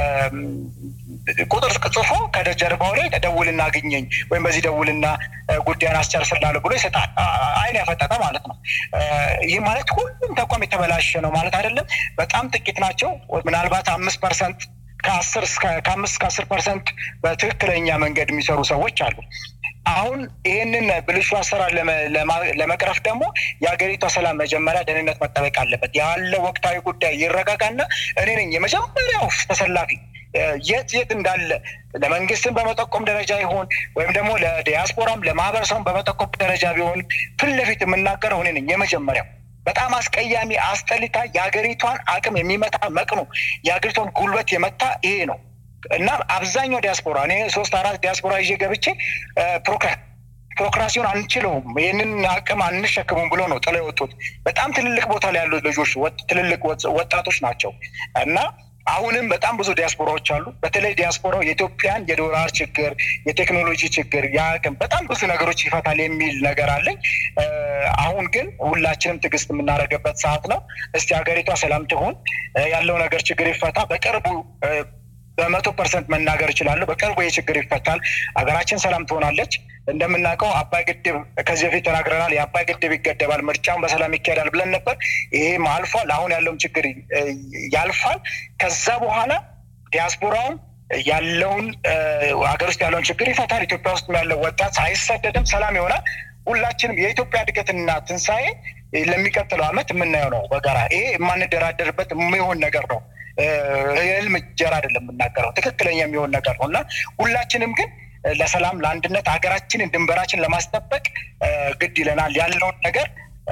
ቁጥር ጽፎ ከደጀርባው ላይ ደውልና አግኘኝ ወይም በዚህ ደውልና ጉዳዩን አስጨርስልሃለሁ ብሎ ይሰጣል አይን ያፈጠጠ ማለት ነው ይሄ ማለት ሁሉም ተቋም የተበላሸ ነው ማለት አይደለም በጣም ጥቂት ናቸው ምናልባት 5% ከ5 እስከ 10% በትክክለኛ መንገድ የሚሰሩ ሰዎች አሉ አሁን ይሄንን ብልሹ አሰራር ለመቅረፍ ደግሞ የሀገሪቷ ሰላም መጀመሪያ ደህንነት መጠበቅ አለበት ያለው ወቅታዊ ጉዳይ ይረጋጋና እኔ ነኝ የመጀመሪያው ተሰላፊ የት እንዳለ ለመንግስትም በመጠቆም ደረጃ ይሆን ወይም ደግሞ ለዲያስፖራም ለማህበረሰቡም በመጠቆም ደረጃ ቢሆን ፍልፊት የምናገረው እኔ ነኝ የመጀመሪያው በጣም አስቀያሚ አስጠሊታ የሀገሪቷን አቅም የሚመታ መቅኖ የሀገሪቷን ጉልበት የመታ ይሄ ነው እና አብዛኛው ዲያስፖራ እኔ 3-4 ዲያስፖራ ይዤ ገብቼ ፕሮክራሲዮን አንችለውም ይሄንን አቅም አንሸከሙም ብሎ ነው ጥለው የወጡት በጣም ትልልቅ ቦታ ላይ ያሉ ልጆች ትልልቅ ወጣቶች ናቸው እና አሁንም በጣም ብዙ ዲያስፖራዎች አሉ በተለይ ዲያስፖራው የኢትዮጵያን የዶላር ችግር የቴክኖሎጂ ችግር ያቀም በጣም ብዙ ነገሮች ይፈታል የሚል ነገር አለኝ አሁን ግን ሁላችንም ትግስት የምናደርግበት ሰዓት ነው እስቲ ሀገሪቷ ሰላም ትሆን ያለው ነገር ችግር ይፈታ በቅርቡ በ100% መናገር ይችላል በቅርቡ የችግር ይፈታል ሀገራችን ሰላም ትሆናለች እንደምናውቀው አባይ ግድብ ከዚህ በፊት ተናግረናል የአባይ ግድብ ይገደባል ምርጫውን በሰላም ይካሄዳል ብለን ነበር ይሄ ማልፏል አሁን ያለውን ችግር ያልፋል ከዛ በኋላ ዲያስፖራውን ያለውን ሀገር ውስጥ ያለውን ችግር ይፈታል ኢትዮጵያ ውስጥ ያለው ወጣት ሳይሰደድም ሰላም ይሆናል ሁላችንም የኢትዮጵያ እድገትና ትንሳኤ ለሚቀጥለው አመት የምናየው ነው በጋራ ይሄ የማንደራደርበት የሚሆን ነገር ነው ህልም ጀራ አይደለም የምናገረው ትክክለኛ የሚሆን ነገር ነውና ሁላችንም ግን ለሰላም ለአንድነት ሀገራችንን ድንበራችን ለማስጠበቅ ግድ ይለናል ያለውን ነገር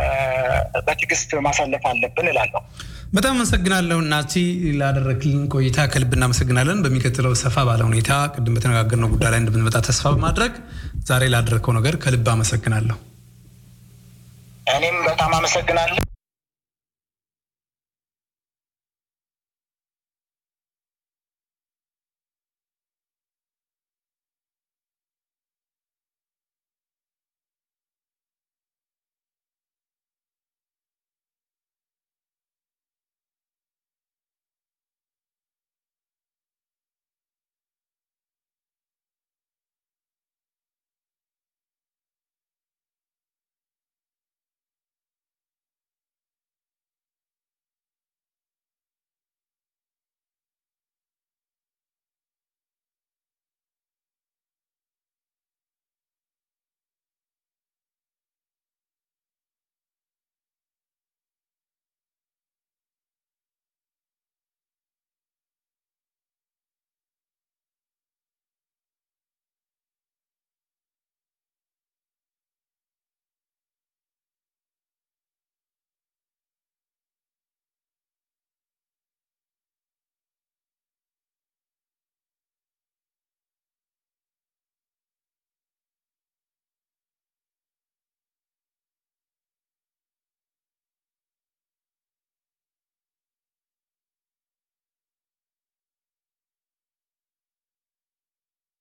በትግስት ማሳለፍ አለብን እላለሁ በጣም አመሰግናለሁ እናቲ ላደረክልን ቆይታ ከልብ እናመሰግናለን በሚከተለው ሰፋ ባለ ሁኔታ ቅድም በተነጋገርነው ጉዳይ ላይ እንደምንመጣ ተስፋ በማድረግ ዛሬ ላደረከው ነገር ከልብ አመሰግናለሁ እኔም በጣም አመሰግናለሁ